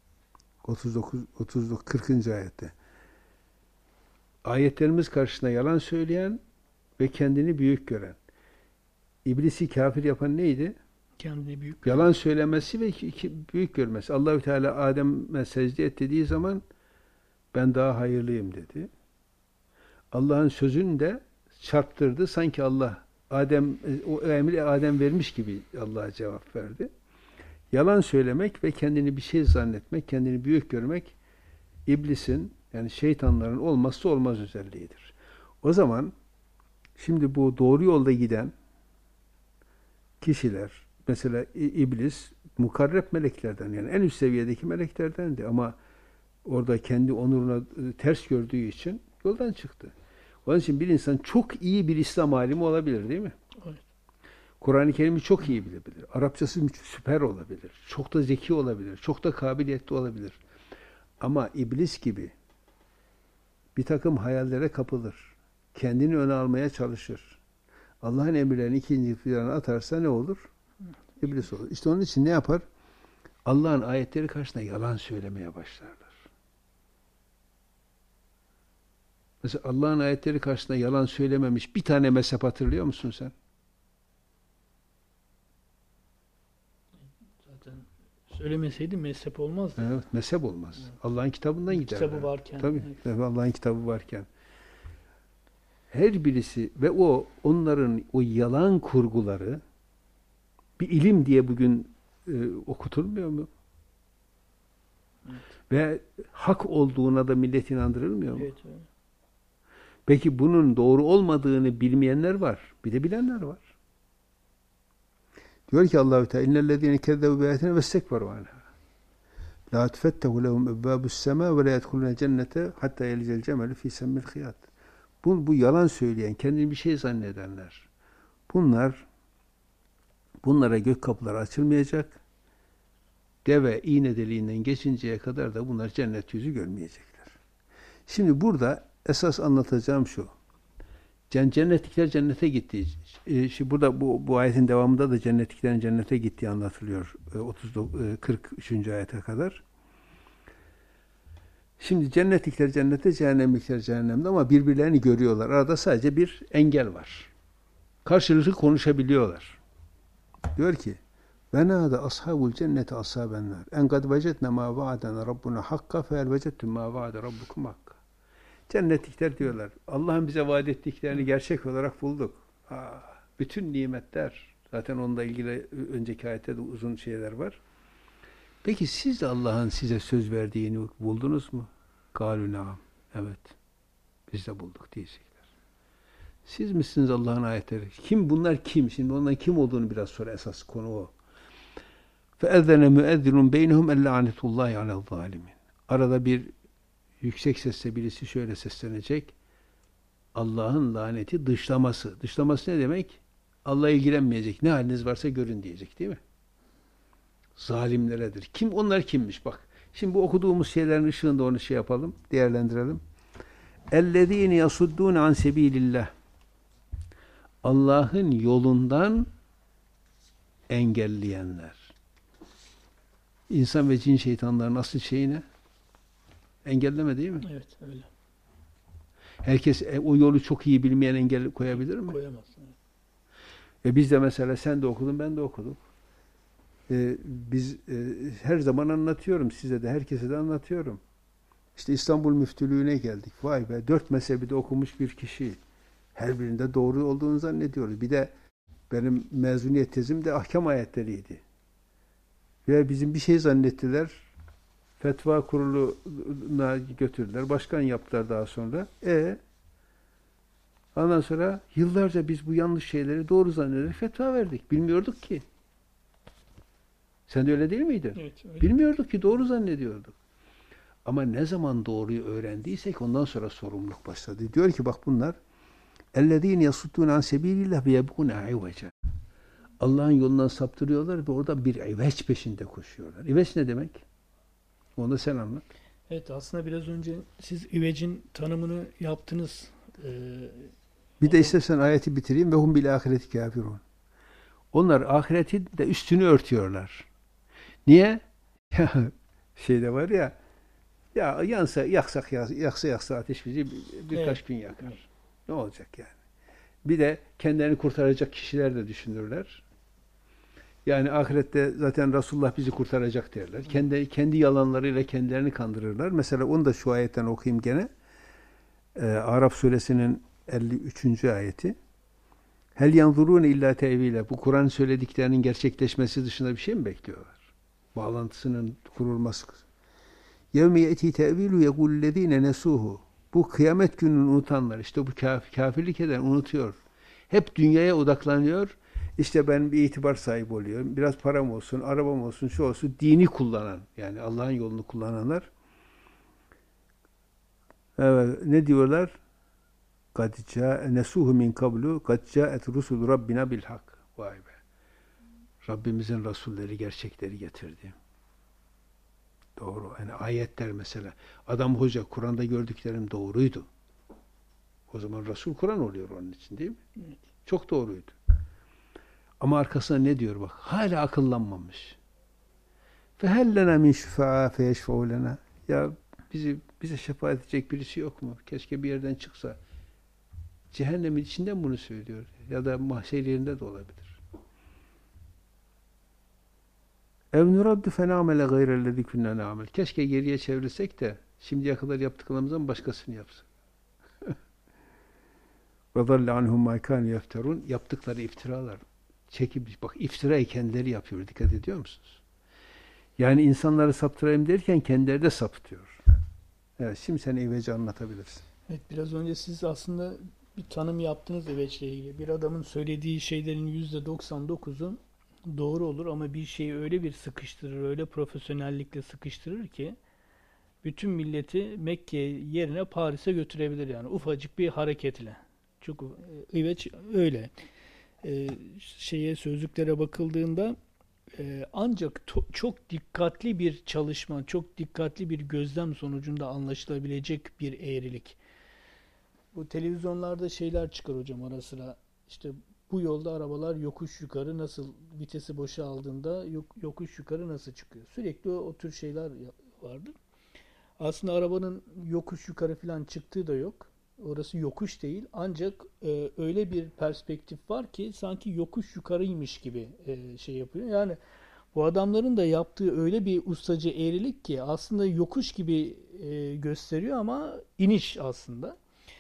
40. ayette. Ayetlerimiz karşısında yalan söyleyen ve kendini büyük gören. İblisi kafir yapan neydi? Kendini büyük yalan söylemesi ve büyük görmesi. Allahü Teala Adem'e secde et dediği zaman ben daha hayırlıyım dedi. Allah'ın sözünü de çarptırdı. Sanki Allah o emri Adem vermiş gibi Allah'a cevap verdi. Yalan söylemek ve kendini bir şey zannetmek, kendini büyük görmek iblisin, yani şeytanların olmazsa olmaz özelliğidir. O zaman şimdi bu doğru yolda giden kişiler, mesela iblis mukarreb meleklerden, yani en üst seviyedeki meleklerdendi ama orada kendi onuruna ters gördüğü için yoldan çıktı. Onun için bir insan çok iyi bir İslam alimi olabilir, değil mi? Evet. Kur'an-ı Kerim'i çok iyi bilebilir. Arapçası süper olabilir. Çok da zeki olabilir. Çok da kabiliyetli olabilir. Ama iblis gibi bir takım hayallere kapılır. Kendini öne almaya çalışır. Allah'ın emirlerini ikinci plana atarsa ne olur? İblis olur. İşte onun için ne yapar? Allah'ın ayetleri karşısında yalan söylemeye başlarlar. Mesela Allah'ın ayetleri karşısında yalan söylememiş bir tane mezhep hatırlıyor musun sen? Zaten söylemeseydi mezhep olmazdı. Evet, mezhep olmaz. Evet. Allah'ın kitabından gider. Kitabı varken. Tabii. Evet. Allah'ın kitabı varken. Her birisi ve onların o yalan kurguları bir ilim diye bugün okutulmuyor mu? Evet. Ve hak olduğuna da millet inandırılmıyor mu? Evet, öyle. Peki bunun doğru olmadığını bilmeyenler var. Bir de bilenler var. Diyor ki Allah-u Teala innellezîne kezzebu biâyatina vestekberu anhâ. La tufettehu lehum ebbâbus semâ ve la yedhulûne cennete hattâ yelicel cemelu fî semmil hıyat. Bu yalan söyleyen, kendini bir şey zannedenler. Bunlara gök kapıları açılmayacak. Deve iğne deliğinden geçinceye kadar da bunlar cennet yüzü görmeyecekler. Şimdi burada esas anlatacağım şu. Cennetlikler cennete gitti. Şimdi burada bu ayetin devamında da cennetliklerin cennete gittiği anlatılıyor. 43. ayete kadar. Şimdi cennetlikler cennete, cehennemlikler cehennemde ama birbirlerini görüyorlar. Arada sadece bir engel var. Karşılıklı konuşabiliyorlar. Diyor ki Venâde ashabul cenneti ashabenler. En kad vecedne ma vaadena rabbuna hakka fel vecedtum ma vaade rabbukum hakka. Cennetlikler diyorlar. Allah'ın bize vaat ettiklerini gerçek olarak bulduk. Bütün nimetler. Zaten onunla ilgili önceki ayette de uzun şeyler var. Peki siz de Allah'ın size söz verdiğini buldunuz mu? Kâlû naam. Evet. Biz de bulduk diyecekler. Siz misiniz Allah'ın ayetleri? Kim bunlar kim? Şimdi onların kim olduğunu biraz sonra esas konu o. فَاَذَّنَ مُؤَذِّنٌ بَيْنَهُمْ اَلَّعَنَةُ اللّٰهِ عَلَى الظَّالِمِينَ. Arada bir yüksek sesle birisi şöyle seslenecek. Allah'ın laneti dışlaması. Dışlaması ne demek? Allah ilgilenmeyecek. Ne haliniz varsa görün diyecek değil mi? Zalimleredir. Kim? Onlar kimmiş? Bak. Şimdi bu okuduğumuz şeylerin ışığında onu şey yapalım. Değerlendirelim. اَلَّذ۪ينَ يَصُدُّونَ عَنْ سَب۪يلِ اللّٰهِ. Allah'ın yolundan engelleyenler. İnsan ve cin şeytanların asıl şeyi ne? Engelleme değil mi? Evet, öyle. Herkes o yolu çok iyi bilmeyen engel koyabilir mi? Koyamaz. Biz de mesela sen de okudun, ben de okudum. Biz her zaman anlatıyorum size de, herkese de anlatıyorum. İşte İstanbul Müftülüğü'ne geldik. Vay be, 4 mezhebi de okumuş bir kişi. Her birinde doğru olduğunu zannediyoruz. Bir de benim mezuniyet tezim de ahkam ayetleriydi. Ve bizim bir şey zannettiler. Fetva kuruluna götürdüler. Başkan yaptılar daha sonra. Ondan sonra yıllarca biz bu yanlış şeyleri doğru zannederek fetva verdik. Bilmiyorduk ki. Sen de öyle değil miydin? Evet, öyle. Bilmiyorduk ki, doğru zannediyorduk. Ama ne zaman doğruyu öğrendiysek ondan sonra sorumluluk başladı. Diyor ki bak bunlar اَلَّذ۪ينَ يَصُدُّونَ عَنْ سَب۪يلِ اللّٰهِ وَيَبْغُونَ عِوَجًا. Allah'ın yolundan saptırıyorlar ve orada bir iveç peşinde koşuyorlar. İveç ne demek? Onu da sen anlat. Evet, aslında biraz önce siz ivecin tanımını yaptınız. Bir de istersen ayeti bitireyim. Ve hum bil ahireti kafirun. Onlar ahiretin de üstünü örtüyorlar. Niye? Şeyde var ya yansa yaksa ateş bizi birkaç gün yakar. Evet. Ne olacak yani? Bir de kendilerini kurtaracak kişiler de düşünürler. Yani ahirette zaten Resulullah bizi kurtaracak derler. Kendi yalanlarıyla kendilerini kandırırlar. Mesela onu da şu ayetten okuyayım gene. Araf suresinin 53. ayeti. Hel yanzurune illa tevile. Bu Kur'an söylediklerinin gerçekleşmesi dışında bir şey mi bekliyorlar? Bağlantısının kurulması. Yevme yeti tevilu yegullezine nesuhu. Bu kıyamet gününü unutanlar, işte bu kafirlik eden unutuyor. Hep dünyaya odaklanıyor. İşte ben bir itibar sahibi oluyorum. Biraz param olsun, arabam olsun, şu olsun. Dini kullanan, yani Allah'ın yolunu kullananlar. Evet, ne diyorlar? قَدْ جَاءَ نَسُوهُ مِنْ قَبْلُ قَدْ جَاءَتْ رُسُلُ رَبِّنَا بِالْحَقِّ. Vay be. Rabbimizin Resulleri gerçekleri getirdi. Doğru. Yani ayetler mesela. Adam hoca, Kur'an'da gördüklerim doğruydu. O zaman Resul Kur'an oluyor onun için değil mi? Evet. Çok doğruydu. Ama arkasına ne diyor bak. Hala akıllanmamış. فَهَلْ لَنَا مِنْ شُفَعَا فَيَشْفَعُ لَنَا. Ya bize şefaat edecek birisi yok mu? Keşke bir yerden çıksa. Cehennemin içinden bunu söylüyor. Ya da mahşer yerinde de olabilir. اَوْ نُرَدُّ فَنَعْمَلَ غَيْرَ الَّذِي كُنَّا نَعْمَلِ. Keşke geriye çevirsek de şimdiye kadar yaptıklarımızdan başkasını yapsın. وَضَلَّ عَنْهُمْ مَا كَانُوا يَفْتَرُونَ. Yaptıkları iftiralar. Bak iftirayı kendileri yapıyor. Dikkat ediyor musunuz? Yani insanları saptırayım derken kendileri de sapıtıyor. Evet, şimdi sen İveci anlatabilirsin. Evet, biraz önce siz aslında bir tanım yaptınız İveç'le ilgili. Bir adamın söylediği şeylerin %99'u doğru olur ama bir şeyi öyle bir sıkıştırır, öyle profesyonellikle sıkıştırır ki bütün milleti Mekke yerine Paris'e götürebilir yani ufacık bir hareketle. Çok İveç öyle. Şeye sözlüklere bakıldığında ancak çok dikkatli bir çalışma, çok dikkatli bir gözlem sonucunda anlaşılabilecek bir eğrilik. Bu televizyonlarda şeyler çıkar hocam ara sıra. İşte bu yolda arabalar yokuş yukarı nasıl vitesi boşa aldığında yokuş yukarı nasıl çıkıyor? Sürekli o tür şeyler vardır. Aslında arabanın yokuş yukarı falan çıktığı da yok. Orası yokuş değil. Ancak öyle bir perspektif var ki sanki yokuş yukarıymış gibi şey yapıyor. Yani bu adamların da yaptığı öyle bir ustaca eğrilik ki aslında yokuş gibi gösteriyor ama iniş aslında.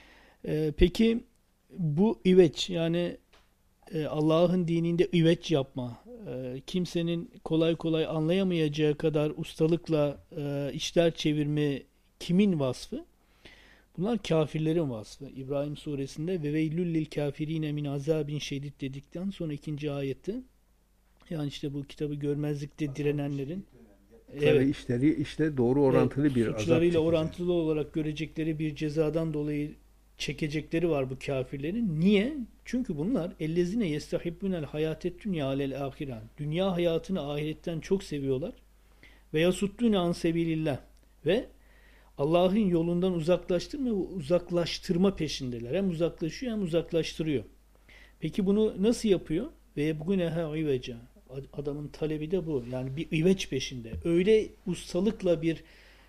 Peki bu iveç yani Allah'ın dininde iveç yapma, kimsenin kolay kolay anlayamayacağı kadar ustalıkla işler çevirme kimin vasfı? Bunlar kafirlerin vasfı. İbrahim suresinde ve veylül lil kafirine min azabin şedid dedikten sonra ikinci ayette yani işte bu kitabı görmezlikte direnenlerin evet, işleri işte doğru evet, orantılı bir azap suçlarıyla çekecek. orantılı olarak görecekleri bir cezadan dolayı çekecekleri var bu kafirlerin. Niye? Çünkü bunlar ellezine yestahibbunel hayatet dünya alel ahiren. Dünya hayatını ahiretten çok seviyorlar. Ve yasuddune an sebilillah. Ve Allah'ın yolundan uzaklaştırma peşindeler. Hem uzaklaşıyor hem uzaklaştırıyor. Peki bunu nasıl yapıyor? Ve bugüneha iveca. Adamın talebi de bu. Yani bir iveç peşinde. Öyle ustalıkla bir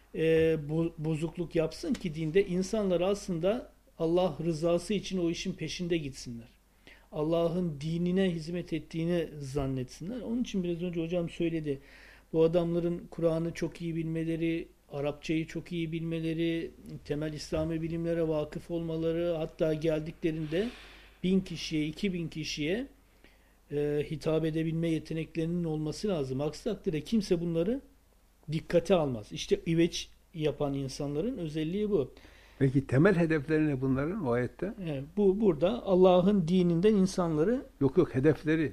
bozukluk yapsın ki dinde insanlar aslında Allah rızası için o işin peşinde gitsinler. Allah'ın dinine hizmet ettiğini zannetsinler. Onun için biraz önce hocam söyledi. Bu adamların Kur'an'ı çok iyi bilmeleri, Arapçayı çok iyi bilmeleri, temel İslami bilimlere vakıf olmaları, hatta geldiklerinde 1000 kişiye, 2000 kişiye hitap edebilme yeteneklerinin olması lazım. Aksi takdirde kimse bunları dikkate almaz. İşte İveç yapan insanların özelliği bu. Peki temel hedefleri ne bunların o ayette? Bu burada Allah'ın dininden insanları Yok hedefleri.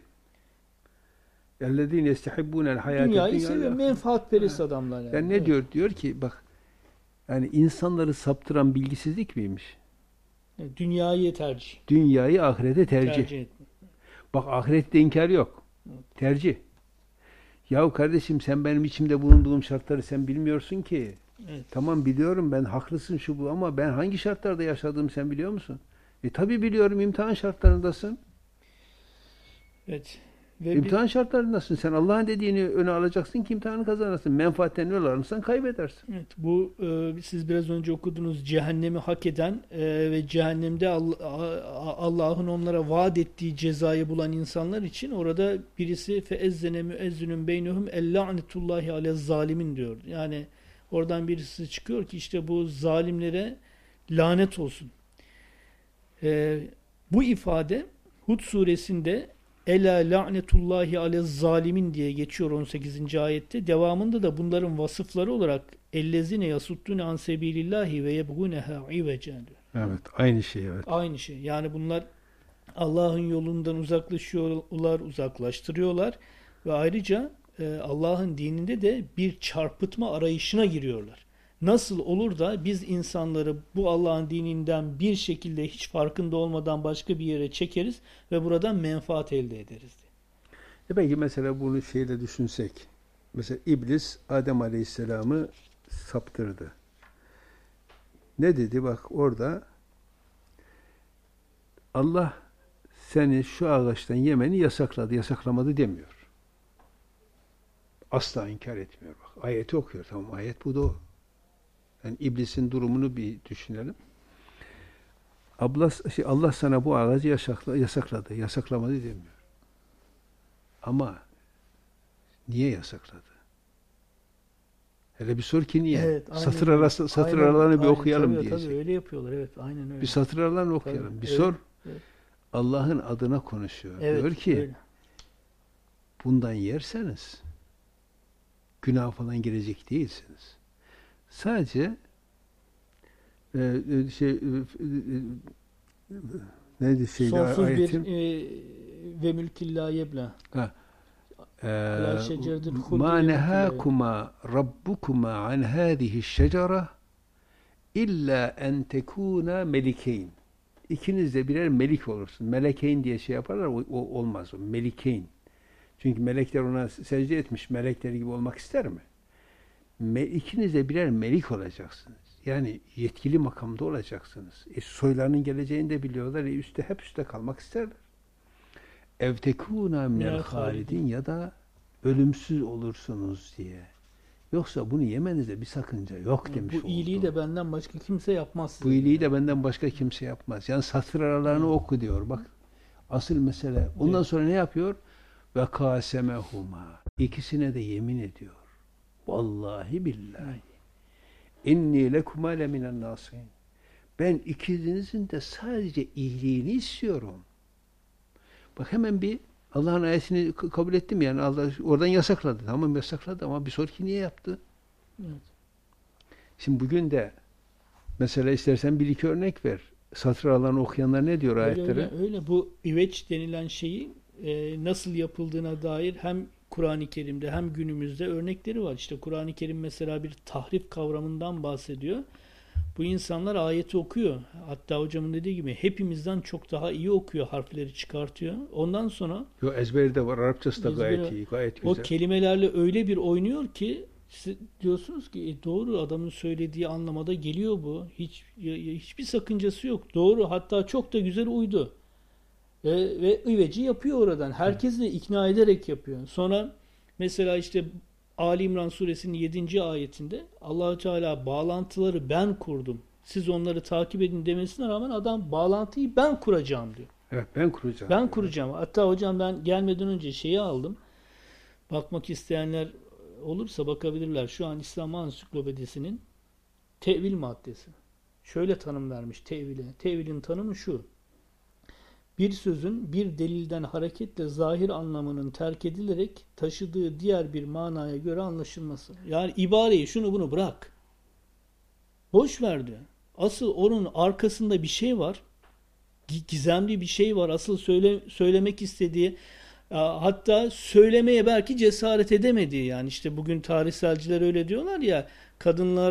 اَلَّذ۪ينَ يَسْتَحِبُّونَ الْحَيَاةَ dünyayı الدُّنْيَا seviyor. الْآخِرَةَ. Menfaatperest adamlar yani. Yani ne Evet. diyor? Diyor ki bak yani insanları saptıran bilgisizlik miymiş? Dünyayı tercih. Dünyayı ahirete tercih. Tercih etme. Bak ahirette inkar yok. Evet. Tercih. Yahu kardeşim sen benim içimde bulunduğum şartları sen bilmiyorsun ki. Evet. Tamam biliyorum ben haklısın şu bu ama ben hangi şartlarda yaşadığımı sen biliyor musun? Tabii biliyorum imtihan şartlarındasın. Evet. Ve İmtihan şartlarındasın. Sen Allah'ın dediğini öne alacaksın ki imtihanı kazanırsın. Menfaatten yol alırsan kaybedersin. evet, bu siz biraz önce okudunuz cehennemi hak eden ve cehennemde Allah'ın onlara vaat ettiği cezayı bulan insanlar için orada birisi feezzene müezzinun beynehum ella'netullahi alez zalimin diyor. Yani oradan birisi çıkıyor ki işte bu zalimlere lanet olsun. Bu ifade Hud suresinde Ela la'netullahi alez zalimin diye geçiyor 18. ayette. Devamında da bunların vasıfları olarak ellezine yasuddune an sebilillahi ve yebguneha ivecen diyor. Evet, aynı şey evet. Aynı şey. Yani bunlar Allah'ın yolundan uzaklaşıyorlar, uzaklaştırıyorlar ve ayrıca Allah'ın dininde de bir çarpıtma arayışına giriyorlar. Nasıl olur da biz insanları bu Allah'ın dininden bir şekilde hiç farkında olmadan başka bir yere çekeriz ve buradan menfaat elde ederiz diye. Belki mesela bunu şeyle düşünsek. Mesela İblis Adem Aleyhisselam'ı saptırdı. Ne dedi? Bak orada Allah seni şu ağaçtan yemeni yasakladı, yasaklamadı demiyor. Asla inkar etmiyor. Bak ayeti okuyor. Tamam ayet bu da o. Yani iblisin durumunu bir düşünelim. Allah sana bu ağacı yasakladı, yasaklamadı demiyor. Ama niye yasakladı? Hele bir sor ki niye? Evet, Satır aralarını bir okuyalım tabii, diyecek. tabii öyle yapıyorlar. Evet, aynen öyle. Bir satır aralarını okuyalım. Tabii, Bir evet, sor. evet. Allah'ın adına konuşuyor. Evet, Diyor ki öyle. bundan yerseniz günah falan girecek değilsiniz. Sadece neydi Sonsuz bir ayetin? ve mülkillâ yebla. Ha, Ala şeceretil huldi ma ve mülkillâ yebla. nehâkuma rabbukuma an hâzihi şecere illa en tekûna melikeyn. İkiniz de birer melik olursun. Melekeyn diye şey yaparlar, o olmaz o. Melikeyn. Çünkü melekler ona secde etmiş. Melekler gibi olmak ister mi? İkiniz de birer melik olacaksınız. Yani yetkili makamda olacaksınız. Soylarının geleceğini de biliyorlar. Hep üstte kalmak isterler. Ev tekûnâ minel hâlidin, ya da ölümsüz olursunuz diye. Yoksa bunu yemenizde bir sakınca yok demiş oldu. Bu iyiliği de benden başka kimse yapmaz. Bu iyiliği de benden başka kimse yapmaz. Yani satır aralarını oku diyor. Bak asıl mesele. Ondan sonra ne yapıyor? Ve kâsemehuma. İkisine de yemin ediyor. Vallahi billahi. İnni lekuma leminen nâsîn. Ben ikinizin de sadece iyiliğini istiyorum. Bak hemen bir Allah'ın ayetini kabul ettim, yani Allah oradan yasakladı. Tamam, yasakladı ama bir sonraki niye yaptı? Evet. Şimdi bugün de mesela istersen bir iki örnek ver. Satır aralarını okuyanlar ne diyor ayetlere? Öyle. Bu iveç denilen şeyi nasıl yapıldığına dair hem Kur'an-ı Kerim'de hem günümüzde örnekleri var. İşte Kur'an-ı Kerim mesela bir tahrif kavramından bahsediyor. Bu insanlar ayeti okuyor. Hatta hocamın dediği gibi hepimizden çok daha iyi okuyor, harfleri çıkartıyor. Ondan sonra Yo, ezberi de var. Arapçası da gayet iyi, gayet güzel. o kelimelerle öyle bir oynuyor ki siz diyorsunuz ki doğru, adamın söylediği anlamada geliyor bu. Hiçbir sakıncası yok. Doğru, hatta çok da güzel uydu. Ve iveci yapıyor oradan. Herkes de ikna ederek yapıyor. Sonra mesela işte Ali İmran suresinin 7. ayetinde Allah-u Teala bağlantıları ben kurdum, siz onları takip edin demesine rağmen adam bağlantıyı ben kuracağım diyor. Evet, ben kuracağım. Ben kuracağım. Hatta hocam ben gelmeden önce şeyi aldım. Bakmak isteyenler olursa bakabilirler. Şu an İslam Ansiklopedisi'nin tevil maddesi. Şöyle tanım vermiş tevile. Tevilin tanımı şu: bir sözün bir delilden hareketle zahir anlamının terk edilerek taşıdığı diğer bir manaya göre anlaşılması. Yani ibareyi, şunu bunu bırak. Boş ver diyor. Asıl onun arkasında bir şey var. Gizemli bir şey var. Asıl söylemek istediği, hatta söylemeye belki cesaret edemediği, yani işte bugün tarihselciler öyle diyorlar ya, kadınlar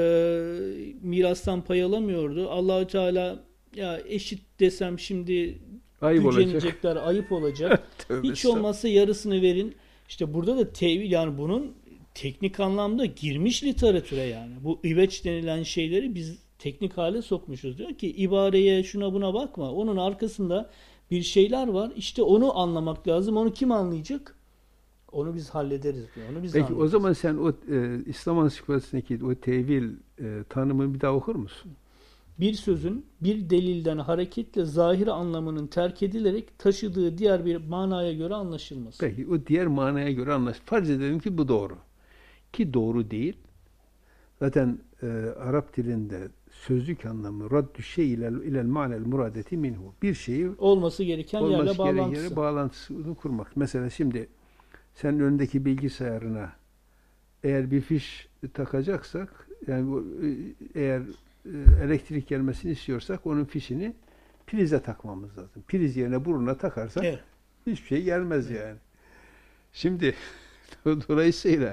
mirastan pay alamıyordu. Allah-u Teala ya eşit desem şimdi ayıp gücenecekler, ayıp olacak. Hiç olmazsa yarısını verin. İşte burada da tevil, yani bunun teknik anlamda girmiş literatüre yani. Bu iveç denilen şeyleri biz teknik hale sokmuşuz. Diyor ki ibareye, şuna buna bakma. Onun arkasında bir şeyler var. İşte onu anlamak lazım. Onu kim anlayacak? Onu biz hallederiz diyor. Onu biz Peki anlayacağız. o zaman sen o İslam Ansiklopedisi'ndeki o tevil tanımını bir daha okur musun? Bir sözün bir delilden hareketle zahir anlamının terk edilerek taşıdığı diğer bir manaya göre anlaşılması. Peki o diğer manaya göre farz edelim ki bu doğru. Ki doğru değil. Zaten Arap dilinde sözlük anlamı raddü şey ilel ma'nel muradeti minhu. Bir şeyi olması gereken yerle bağlantısı. Bağlantısını kurmak. Mesela şimdi sen önündeki bilgisayarına eğer bir fiş takacaksak, yani eğer elektrik gelmesini istiyorsak onun fişini prize takmamız lazım. Priz yerine burnuna takarsak evet, hiçbir şey gelmez yani. Şimdi dolayısıyla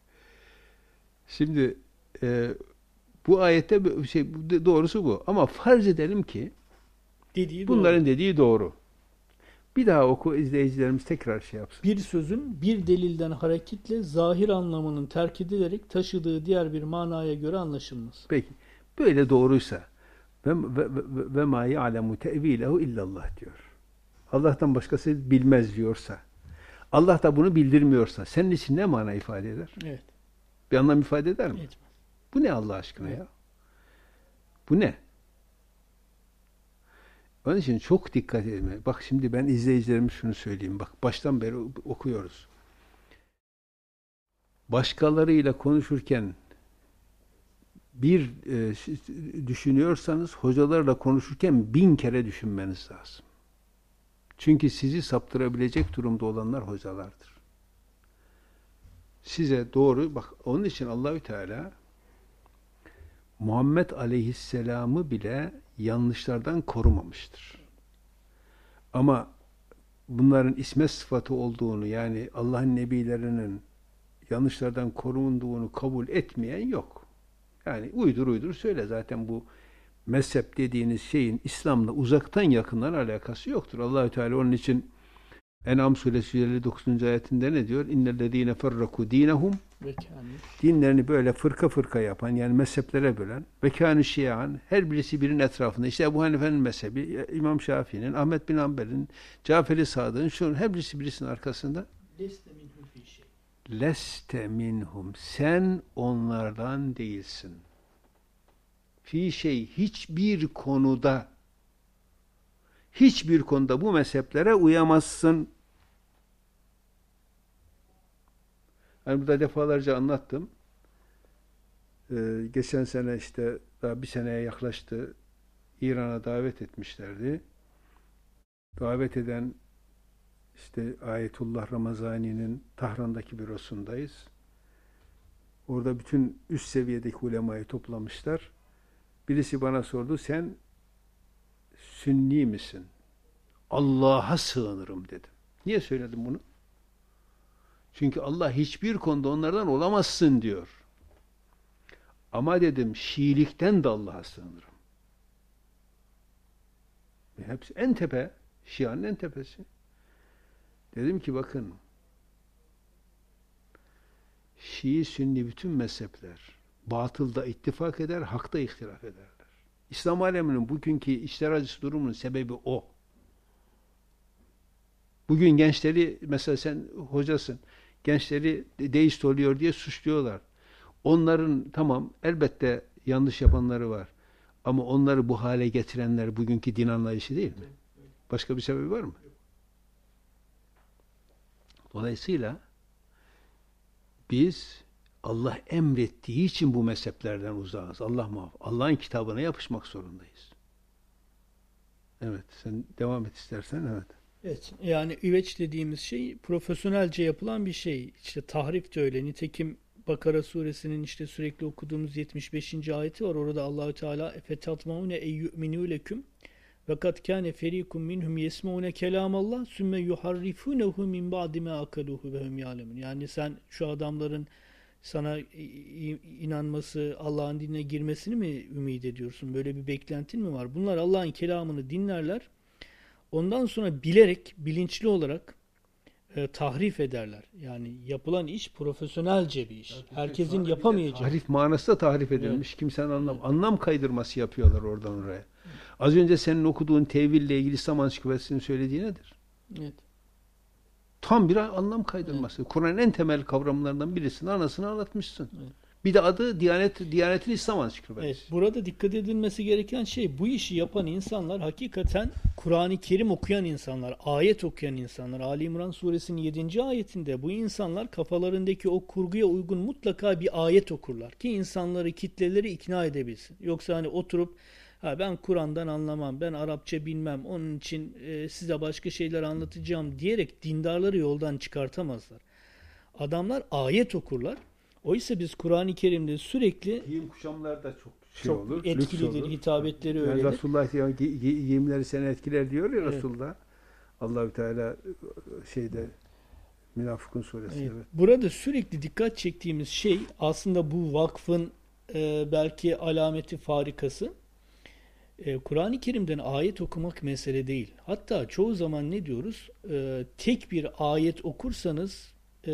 şimdi bu ayette doğrusu bu. Ama farz edelim ki bunların dediği doğru. Bir daha oku, izleyicilerimiz tekrar şey yapsın. Bir sözün bir delilden hareketle zahir anlamının terk edilerek taşıdığı diğer bir manaya göre anlaşılması. Peki. Böyle doğruysa ve ma ya'lemu te'vilehu illallah diyor. Allah'tan başkası bilmez diyorsa, Allah da bunu bildirmiyorsa senin için ne mana ifade eder? Evet. Bir anlam ifade eder mi? Etmez. Bu ne Allah aşkına ya? Bu ne? Onun için çok dikkat edin. Bak şimdi ben izleyicilerime şunu söyleyeyim. Bak baştan beri okuyoruz. Başkalarıyla konuşurken bir düşünüyorsanız hocalarla konuşurken 1000 kere düşünmeniz lazım. Çünkü sizi saptırabilecek durumda olanlar hocalardır. size doğru, bak onun için Allahü Teala Muhammed Aleyhisselam'ı bile yanlışlardan korumamıştır. Ama bunların ismet sıfatı olduğunu, yani Allah'ın nebilerinin yanlışlardan korunduğunu kabul etmeyen yok. Yani uydur söyle, zaten bu mezhep dediğiniz şeyin İslam'la uzaktan yakından alakası yoktur. Allahü Teala onun için En'am suresi 59. ayetinde ne diyor? İnnellezîne ferraku dînehum, dinlerini böyle fırka fırka yapan, yani mezheplere bölen, ve kânü şiyan, her birisi birinin etrafında, işte Ebu Hanife'nin mezhebi, İmam Şafii'nin, Ahmet bin Hanbel'in, Cafer-i Sadık'ın, şunun her birisi birisinin arkasında. Leste minhum, sen onlardan değilsin. Fi şey, hiçbir konuda bu mezheplere uyamazsın. Yani burada defalarca anlattım. Geçen sene, işte daha bir seneye yaklaştı, İran'a davet etmişlerdi. Davet eden, işte Ayetullah Ramazani'nin Tahran'daki bürosundayız. Orada bütün üst seviyedeki ulemayı toplamışlar. Birisi bana sordu, sen Sünni misin? Allah'a sığınırım dedim. Niye söyledim bunu? Çünkü Allah hiçbir konuda onlardan olamazsın diyor. Ama dedim, Şiilikten de Allah'a sığınırım. Hepsi en tepe, Şia'nın en tepesi. Dedim ki bakın, Şii, Sünni bütün mezhepler batılda ittifak eder, hakta ihtilaf ederler. İslam aleminin bugünkü içler acısı durumunun sebebi o. Bugün gençleri, mesela sen hocasın, gençleri deist oluyor diye suçluyorlar. Onların, tamam, elbette yanlış yapanları var. Ama onları bu hale getirenler bugünkü din anlayışı değil mi? Başka bir sebebi var mı? Dolayısıyla biz Allah emrettiği için bu mezheplerden uzağız. Allah muhafaza. Allah'ın kitabına yapışmak zorundayız. Evet, sen devam et istersen. Evet. Evet, yani üveç dediğimiz şey profesyonelce yapılan bir şey. İşte tahrif de öyle. Nitekim Bakara suresinin işte sürekli okuduğumuz 75. ayeti var. Orada Allahü Teala efetatmaune eyyü'minû leküm ve kad kâne ferîkum minhum yesmeûne kelâmallah sümme yuharrifûnehu min ba'di mâ akaluhu ve hum ya'lemun. Yani sen şu adamların sana inanması, Allah'ın dinine girmesini mi ümit ediyorsun? Böyle bir beklentin mi var? Bunlar Allah'ın kelamını dinlerler. Ondan sonra bilerek, bilinçli olarak tahrif ederler. Yani yapılan iş profesyonelce bir iş. Herkesin yapamayacağı. Tahrif manası da tahrif edilmiş. Evet. Kimsenin anlam kaydırması yapıyorlar oradan oraya. Az önce senin okuduğun teville ilgili İslam Ansiklopedisi'nin söylediği nedir? Evet. Tam bir anlam kaydırması. Evet. Kur'an'ın en temel kavramlarından birisini, anasını anlatmışsın. Evet. Bir de adı Diyanet'in İslam Ansiklopedisi. Evet, burada dikkat edilmesi gereken şey, bu işi yapan insanlar hakikaten Kur'an-ı Kerim okuyan insanlar, ayet okuyan insanlar. Ali İmran suresinin 7. ayetinde bu insanlar kafalarındaki o kurguya uygun mutlaka bir ayet okurlar ki insanları, kitleleri ikna edebilsin. Yoksa hani oturup ben Kur'an'dan anlamam, ben Arapça bilmem, onun için size başka şeyler anlatacağım diyerek dindarları yoldan çıkartamazlar. Adamlar ayet okurlar. Oysa biz Kur'an-ı Kerim'de sürekli giyim kuşamlar da çok olur, etkilidir, hitabetleri öyledir. Yani Resulullah giyimleri seni etkiler diyor ya, evet. Resulullah. Allahü Teala şeyde Münafıkun suresinde. Evet. Burada sürekli dikkat çektiğimiz şey aslında bu vakfın belki alameti farikası. Kur'an-ı Kerim'den ayet okumak mesele değil. Hatta çoğu zaman ne diyoruz? Tek bir ayet okursanız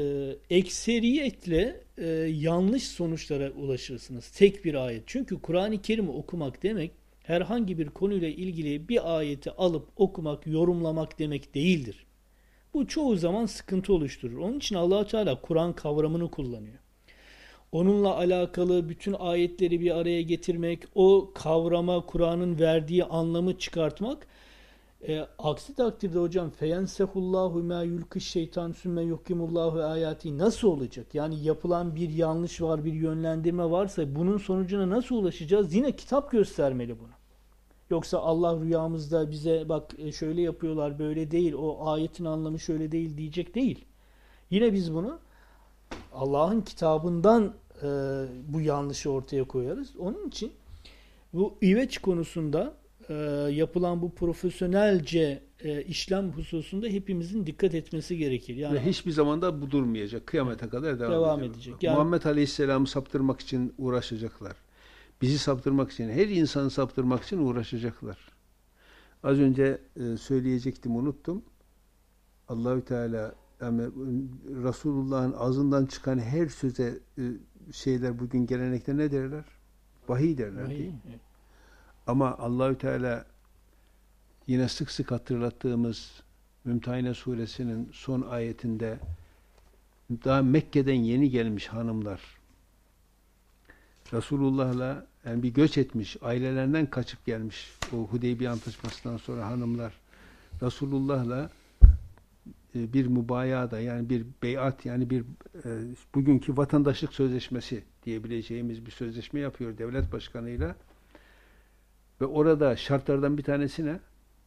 ekseriyetle yanlış sonuçlara ulaşırsınız. Tek bir ayet. Çünkü Kur'an-ı Kerim'i okumak demek herhangi bir konuyla ilgili bir ayeti alıp okumak, yorumlamak demek değildir. Bu çoğu zaman sıkıntı oluşturur. Onun için Allah-u Teala Kur'an kavramını kullanıyor. Onunla alakalı bütün ayetleri bir araya getirmek, o kavrama, Kur'an'ın verdiği anlamı çıkartmak. Aksi takdirde hocam feyensehullahu ma yulkiş şeytan sümme yuhkimullahu ayati nasıl olacak? Yani yapılan bir yanlış var, bir yönlendirme varsa bunun sonucuna nasıl ulaşacağız? Yine kitap göstermeli bunu. Yoksa Allah rüyamızda bize bak şöyle yapıyorlar, böyle değil, o ayetin anlamı şöyle değil diyecek değil. Yine biz bunu Allah'ın kitabından bu yanlışı ortaya koyarız. Onun için bu İveç konusunda yapılan bu profesyonelce işlem hususunda hepimizin dikkat etmesi gerekir. Yani Ve hiçbir zaman da bu durmayacak. Kıyamete kadar devam edecek. edecek. Yani, Muhammed Aleyhisselam'ı saptırmak için uğraşacaklar. Bizi saptırmak için, her insanı saptırmak için uğraşacaklar. Az önce söyleyecektim, unuttum. Allahü Teala, yani Resulullah'ın ağzından çıkan her söze şeyler, bugün gelenekte ne derler? Vahiy derler, değil mi? evet. Ama Allahü Teala yine sık sık hatırlattığımız Mümtehine suresinin son ayetinde, daha Mekke'den yeni gelmiş hanımlar Resulullah'la yani bir göç etmiş, ailelerinden kaçıp gelmiş o Hudeybiye Antlaşması'ndan sonra hanımlar Resulullah'la bir mübayada, yani bir beyat, yani bir bugünkü vatandaşlık sözleşmesi diyebileceğimiz bir sözleşme yapıyor devlet başkanıyla. Ve orada şartlardan bir tanesi ne?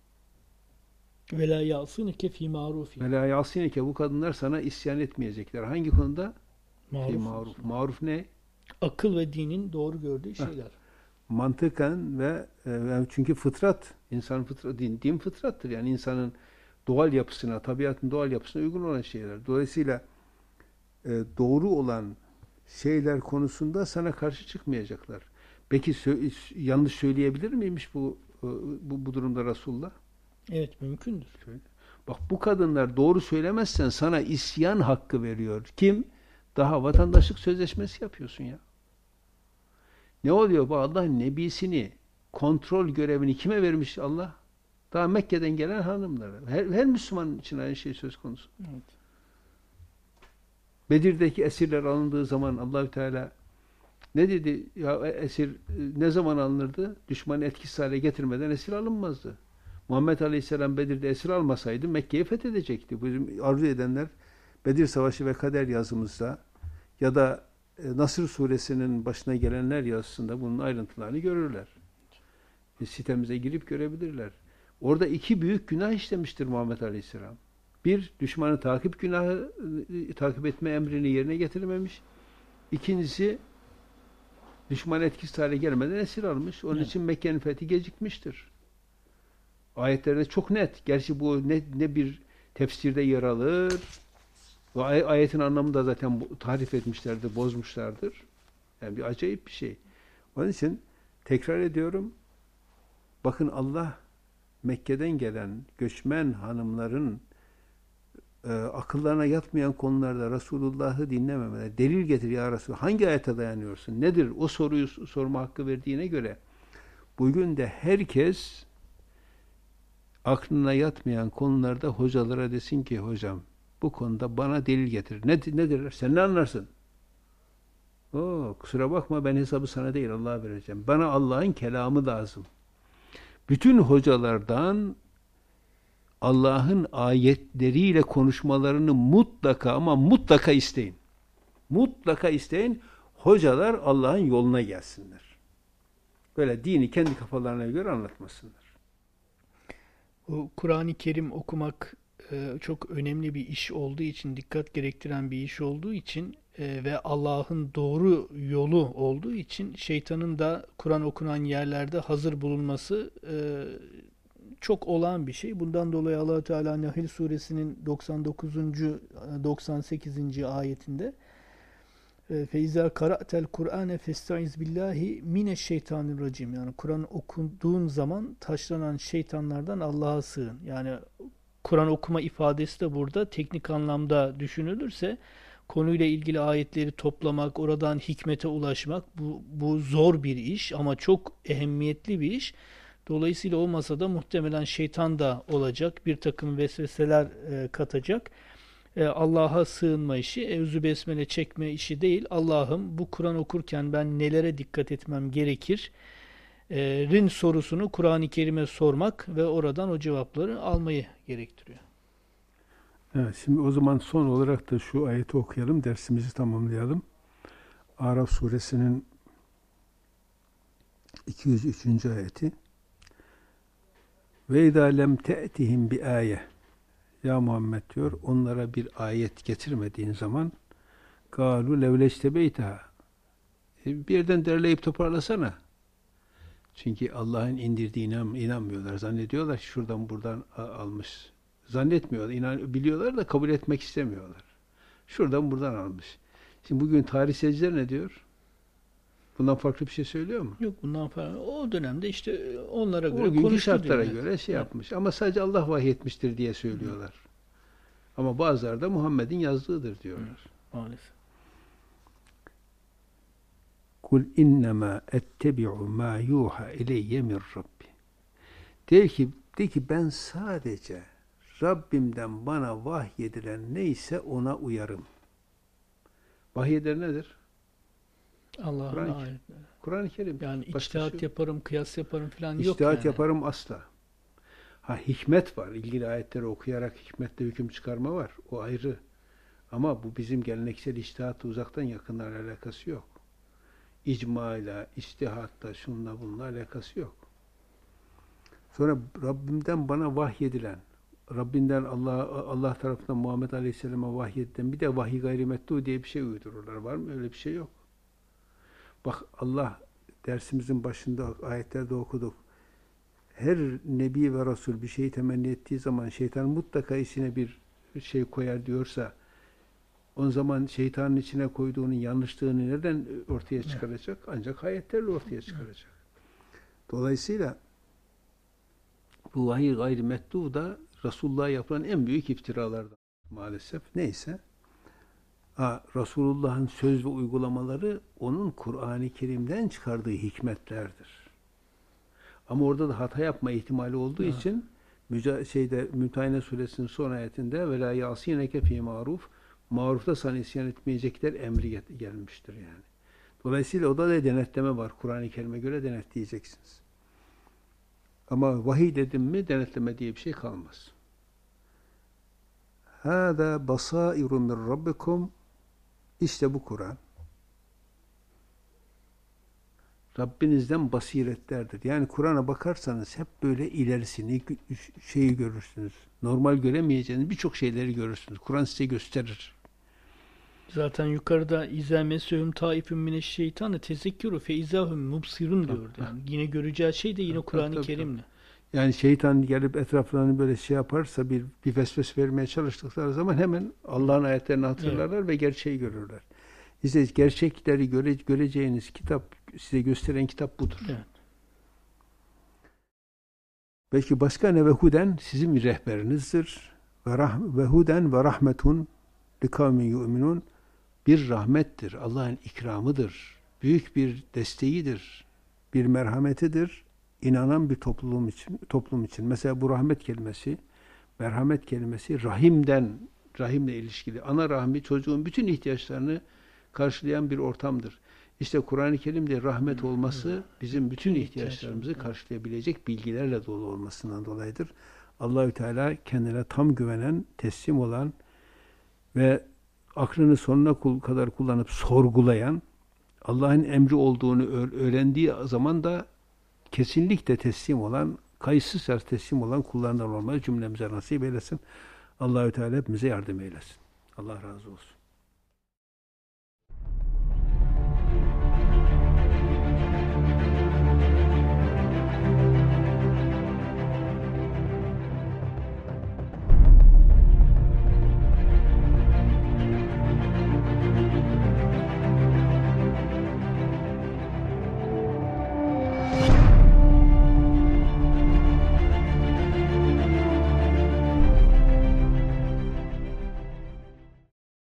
Ve la ya'sinike fi ma'rufin. Ve la yasinike, bu kadınlar sana isyan etmeyecekler. Hangi konuda? Fi maruf. Maruf ne? Akıl ve dinin doğru gördüğü şeyler. Mantıken ve çünkü fıtrat, insanın fıtratı, din fıtrattır. Yani insanın doğal yapısına, tabiatın doğal yapısına uygun olan şeyler. Dolayısıyla doğru olan şeyler konusunda sana karşı çıkmayacaklar. Peki yanlış söyleyebilir miymiş bu durumda Resulullah? Evet, mümkündür. Bak, bu kadınlar doğru söylemezsen sana isyan hakkı veriyor. Kim? Daha vatandaşlık sözleşmesi yapıyorsun ya. Ne oluyor? Bu Allah'ın nebisini, kontrol görevini kime vermiş Allah? Daha Mekke'den gelen hanımlara. Her Müslüman için aynı şey söz konusu. Evet. Bedir'deki esirler alındığı zaman Allahü Teala ne dedi? Ya esir ne zaman alınırdı? Düşmanı etkisiz hale getirmeden esir alınmazdı. Muhammed Aleyhisselam Bedir'de esir almasaydı Mekke'yi fethedecekti. Bizim arzu edenler Bedir Savaşı ve Kader yazımızda ya da Nasr suresinin başına gelenler yazısında bunun ayrıntılarını görürler. Sitemize girip görebilirler. Orada iki büyük günah işlemiştir Muhammed Aleyhisselam. Bir, düşmanı takip etme emrini yerine getirmemiş. İkincisi, düşman etkisiz hale gelmeden esir almış. Onun için Mekke'nin fethi gecikmiştir. Ayetlerde çok net. Gerçi bu ne bir tefsirde yer alır. O ayetin anlamını da zaten tarif etmişlerdir, bozmuşlardır. Yani bir acayip bir şey. Onun için tekrar ediyorum. Bakın, Allah Mekke'den gelen göçmen hanımların akıllarına yatmayan konularda Resulullah'ı dinlememeleri, delil getir ya Resulullah. Hangi ayete dayanıyorsun? Nedir? O soruyu sorma hakkı verdiğine göre bugün de herkes aklına yatmayan konularda hocalara desin ki, hocam bu konuda bana delil getir. Nedir? Sen ne anlarsın? Kusura bakma, ben hesabı sana değil Allah'a vereceğim. Bana Allah'ın kelamı lazım. Bütün hocalardan Allah'ın ayetleriyle konuşmalarını mutlaka ama mutlaka isteyin. Mutlaka isteyin. Hocalar Allah'ın yoluna gelsinler. Böyle dini kendi kafalarına göre anlatmasınlar. O Kur'an-ı Kerim okumak çok önemli bir iş olduğu için, dikkat gerektiren bir iş olduğu için ve Allah'ın doğru yolu olduğu için şeytanın da Kur'an okunan yerlerde hazır bulunması çok olağan bir şey. Bundan dolayı Allah Teala Nahl suresinin 99. 98. ayetinde فَاِذَا قَرَأْتَ الْقُرْآنَ فَاسْتَعِذْ بِاللّٰهِ مِنَشْشَيْطَانِرَّجِيمِ. Yani Kur'an okuduğun zaman taşlanan şeytanlardan Allah'a sığın. Yani Kur'an okuma ifadesi de burada teknik anlamda düşünülürse konuyla ilgili ayetleri toplamak, oradan hikmete ulaşmak bu zor bir iş ama çok ehemmiyetli bir iş. Dolayısıyla o masada muhtemelen şeytan da olacak, bir takım vesveseler katacak. Allah'a sığınma işi, evzü besmele çekme işi değil. Allah'ım bu Kur'an okurken ben nelere dikkat etmem gerekir? Rin sorusunu Kur'an-ı Kerim'e sormak ve oradan o cevapları almayı gerektiriyor. Evet, şimdi o zaman son olarak da şu ayeti okuyalım, dersimizi tamamlayalım. Araf suresinin 203. ayeti. Ve izâ lem te'tihim bi âye. Ya Muhammed diyor, onlara bir ayet getirmediğin zaman Kâlu levleştebeyteha. Bir yerden derleyip toparlasana. Çünkü Allah'ın indirdiğine inanmıyorlar. Zannediyorlar ki şuradan buradan almış. Zannetmiyorlar. Biliyorlar da kabul etmek istemiyorlar. Şuradan buradan almış. Şimdi bugün tarihsizler ne diyor? Bundan farklı bir şey söylüyor mu? Yok, bundan farklı. O dönemde işte onlara göre O günkü konuştu şartlara diyor. göre Evet. yapmış. Ama sadece Allah vahyetmiştir diye söylüyorlar. Ama bazıları da Muhammed'in yazdığıdır diyorlar. Maalesef. Kul innema ettebi'u ma yuha ileyye min Rabbi. De ki ben sadece Rabbimden bana vahyedilen neyse ona uyarım. Vahyeder nedir? Allah'ın Kur'an-ı ayetleri. Kur'an-ı Kerim. Yani Başka içtihat şey yok. yaparım, kıyas yaparım falan yok İçtihat yani. yaparım asla. Ha, hikmet var. İlgili ayetleri okuyarak hikmetle hüküm çıkarma var. O ayrı. Ama bu bizim geleneksel içtihatla uzaktan yakından alakası yok. İcmayla, içtihatla, şunla bununla alakası yok. Sonra Rabbimden bana vahyedilen, Rabbinden Allah tarafından Muhammed Aleyhisselam'a vahyedilen bir de vahiy gayrimettu diye bir şey uydururlar. Var mı? Öyle bir şey yok. Bak Allah dersimizin başında ayetlerde okuduk. Her nebi ve resul bir şeyi temenni ettiği zaman şeytan mutlaka içine bir şey koyar diyorsa o zaman şeytanın içine koyduğunun yanlışlığını nereden ortaya çıkaracak? Ancak ayetlerle ortaya çıkaracak. Dolayısıyla bu vahiy gayri mettu da Resulullah'a yapılan en büyük iftiralardan maalesef. Neyse. Resulullah'ın söz ve uygulamaları onun Kur'an-ı Kerim'den çıkardığı hikmetlerdir. Ama orada da hata yapma ihtimali olduğu için Mümtehine Suresinin son ayetinde ve la yasineke fi maruf, marufta sana isyan etmeyecekler emri gelmiştir yani. Dolayısıyla o da denetleme var. Kur'an-ı Kerim'e göre denetleyeceksiniz. Ama vahiy dedim mi denetleme diye bir şey kalmaz. Hâzâ basâiru min rabbikum. İşte bu Kur'an. Rabbinizden basiretlerdir. Yani Kur'an'a bakarsanız hep böyle ilerisini, şeyi görürsünüz. Normal göremeyeceğiniz birçok şeyleri görürsünüz. Kur'an size gösterir. Zaten yukarıda İzâ mesehum taifun mineşşeytanı tezekkürü fe izâhum mubsirun diyordu. Yani yine göreceği şey de yine Kur'an-ı Kerim'le. Yani şeytan gelip etraflarını böyle şey yaparsa bir vesvese vermeye çalıştıkları zaman hemen Allah'ın ayetlerini hatırlarlar ve gerçeği görürler. İşte gerçekleri göreceğiniz kitap, size gösteren kitap budur. Evet. Belki başka ne ve huden sizin bir rehberinizdir. Ve huden ve rahmetun li kavmin yu'minun, bir rahmettir. Allah'ın ikramıdır. Büyük bir desteğidir. Bir merhametidir. İnanan bir toplum için. Mesela bu rahmet kelimesi, merhamet kelimesi rahimle ilişkili. Ana rahmi çocuğun bütün ihtiyaçlarını karşılayan bir ortamdır. İşte Kur'an-ı Kerim'de rahmet olması bizim bütün ihtiyaçlarımızı karşılayabilecek bilgilerle dolu olmasından dolayıdır. Allahü Teala kendine tam güvenen, teslim olan ve aklını sonuna kadar kullanıp sorgulayan, Allah'ın emri olduğunu öğrendiği zaman da kesinlikle teslim olan, kayıtsız teslim olan kullarından olmayı cümlemize nasip eylesin. Allahü Teala hepimize yardım eylesin. Allah razı olsun.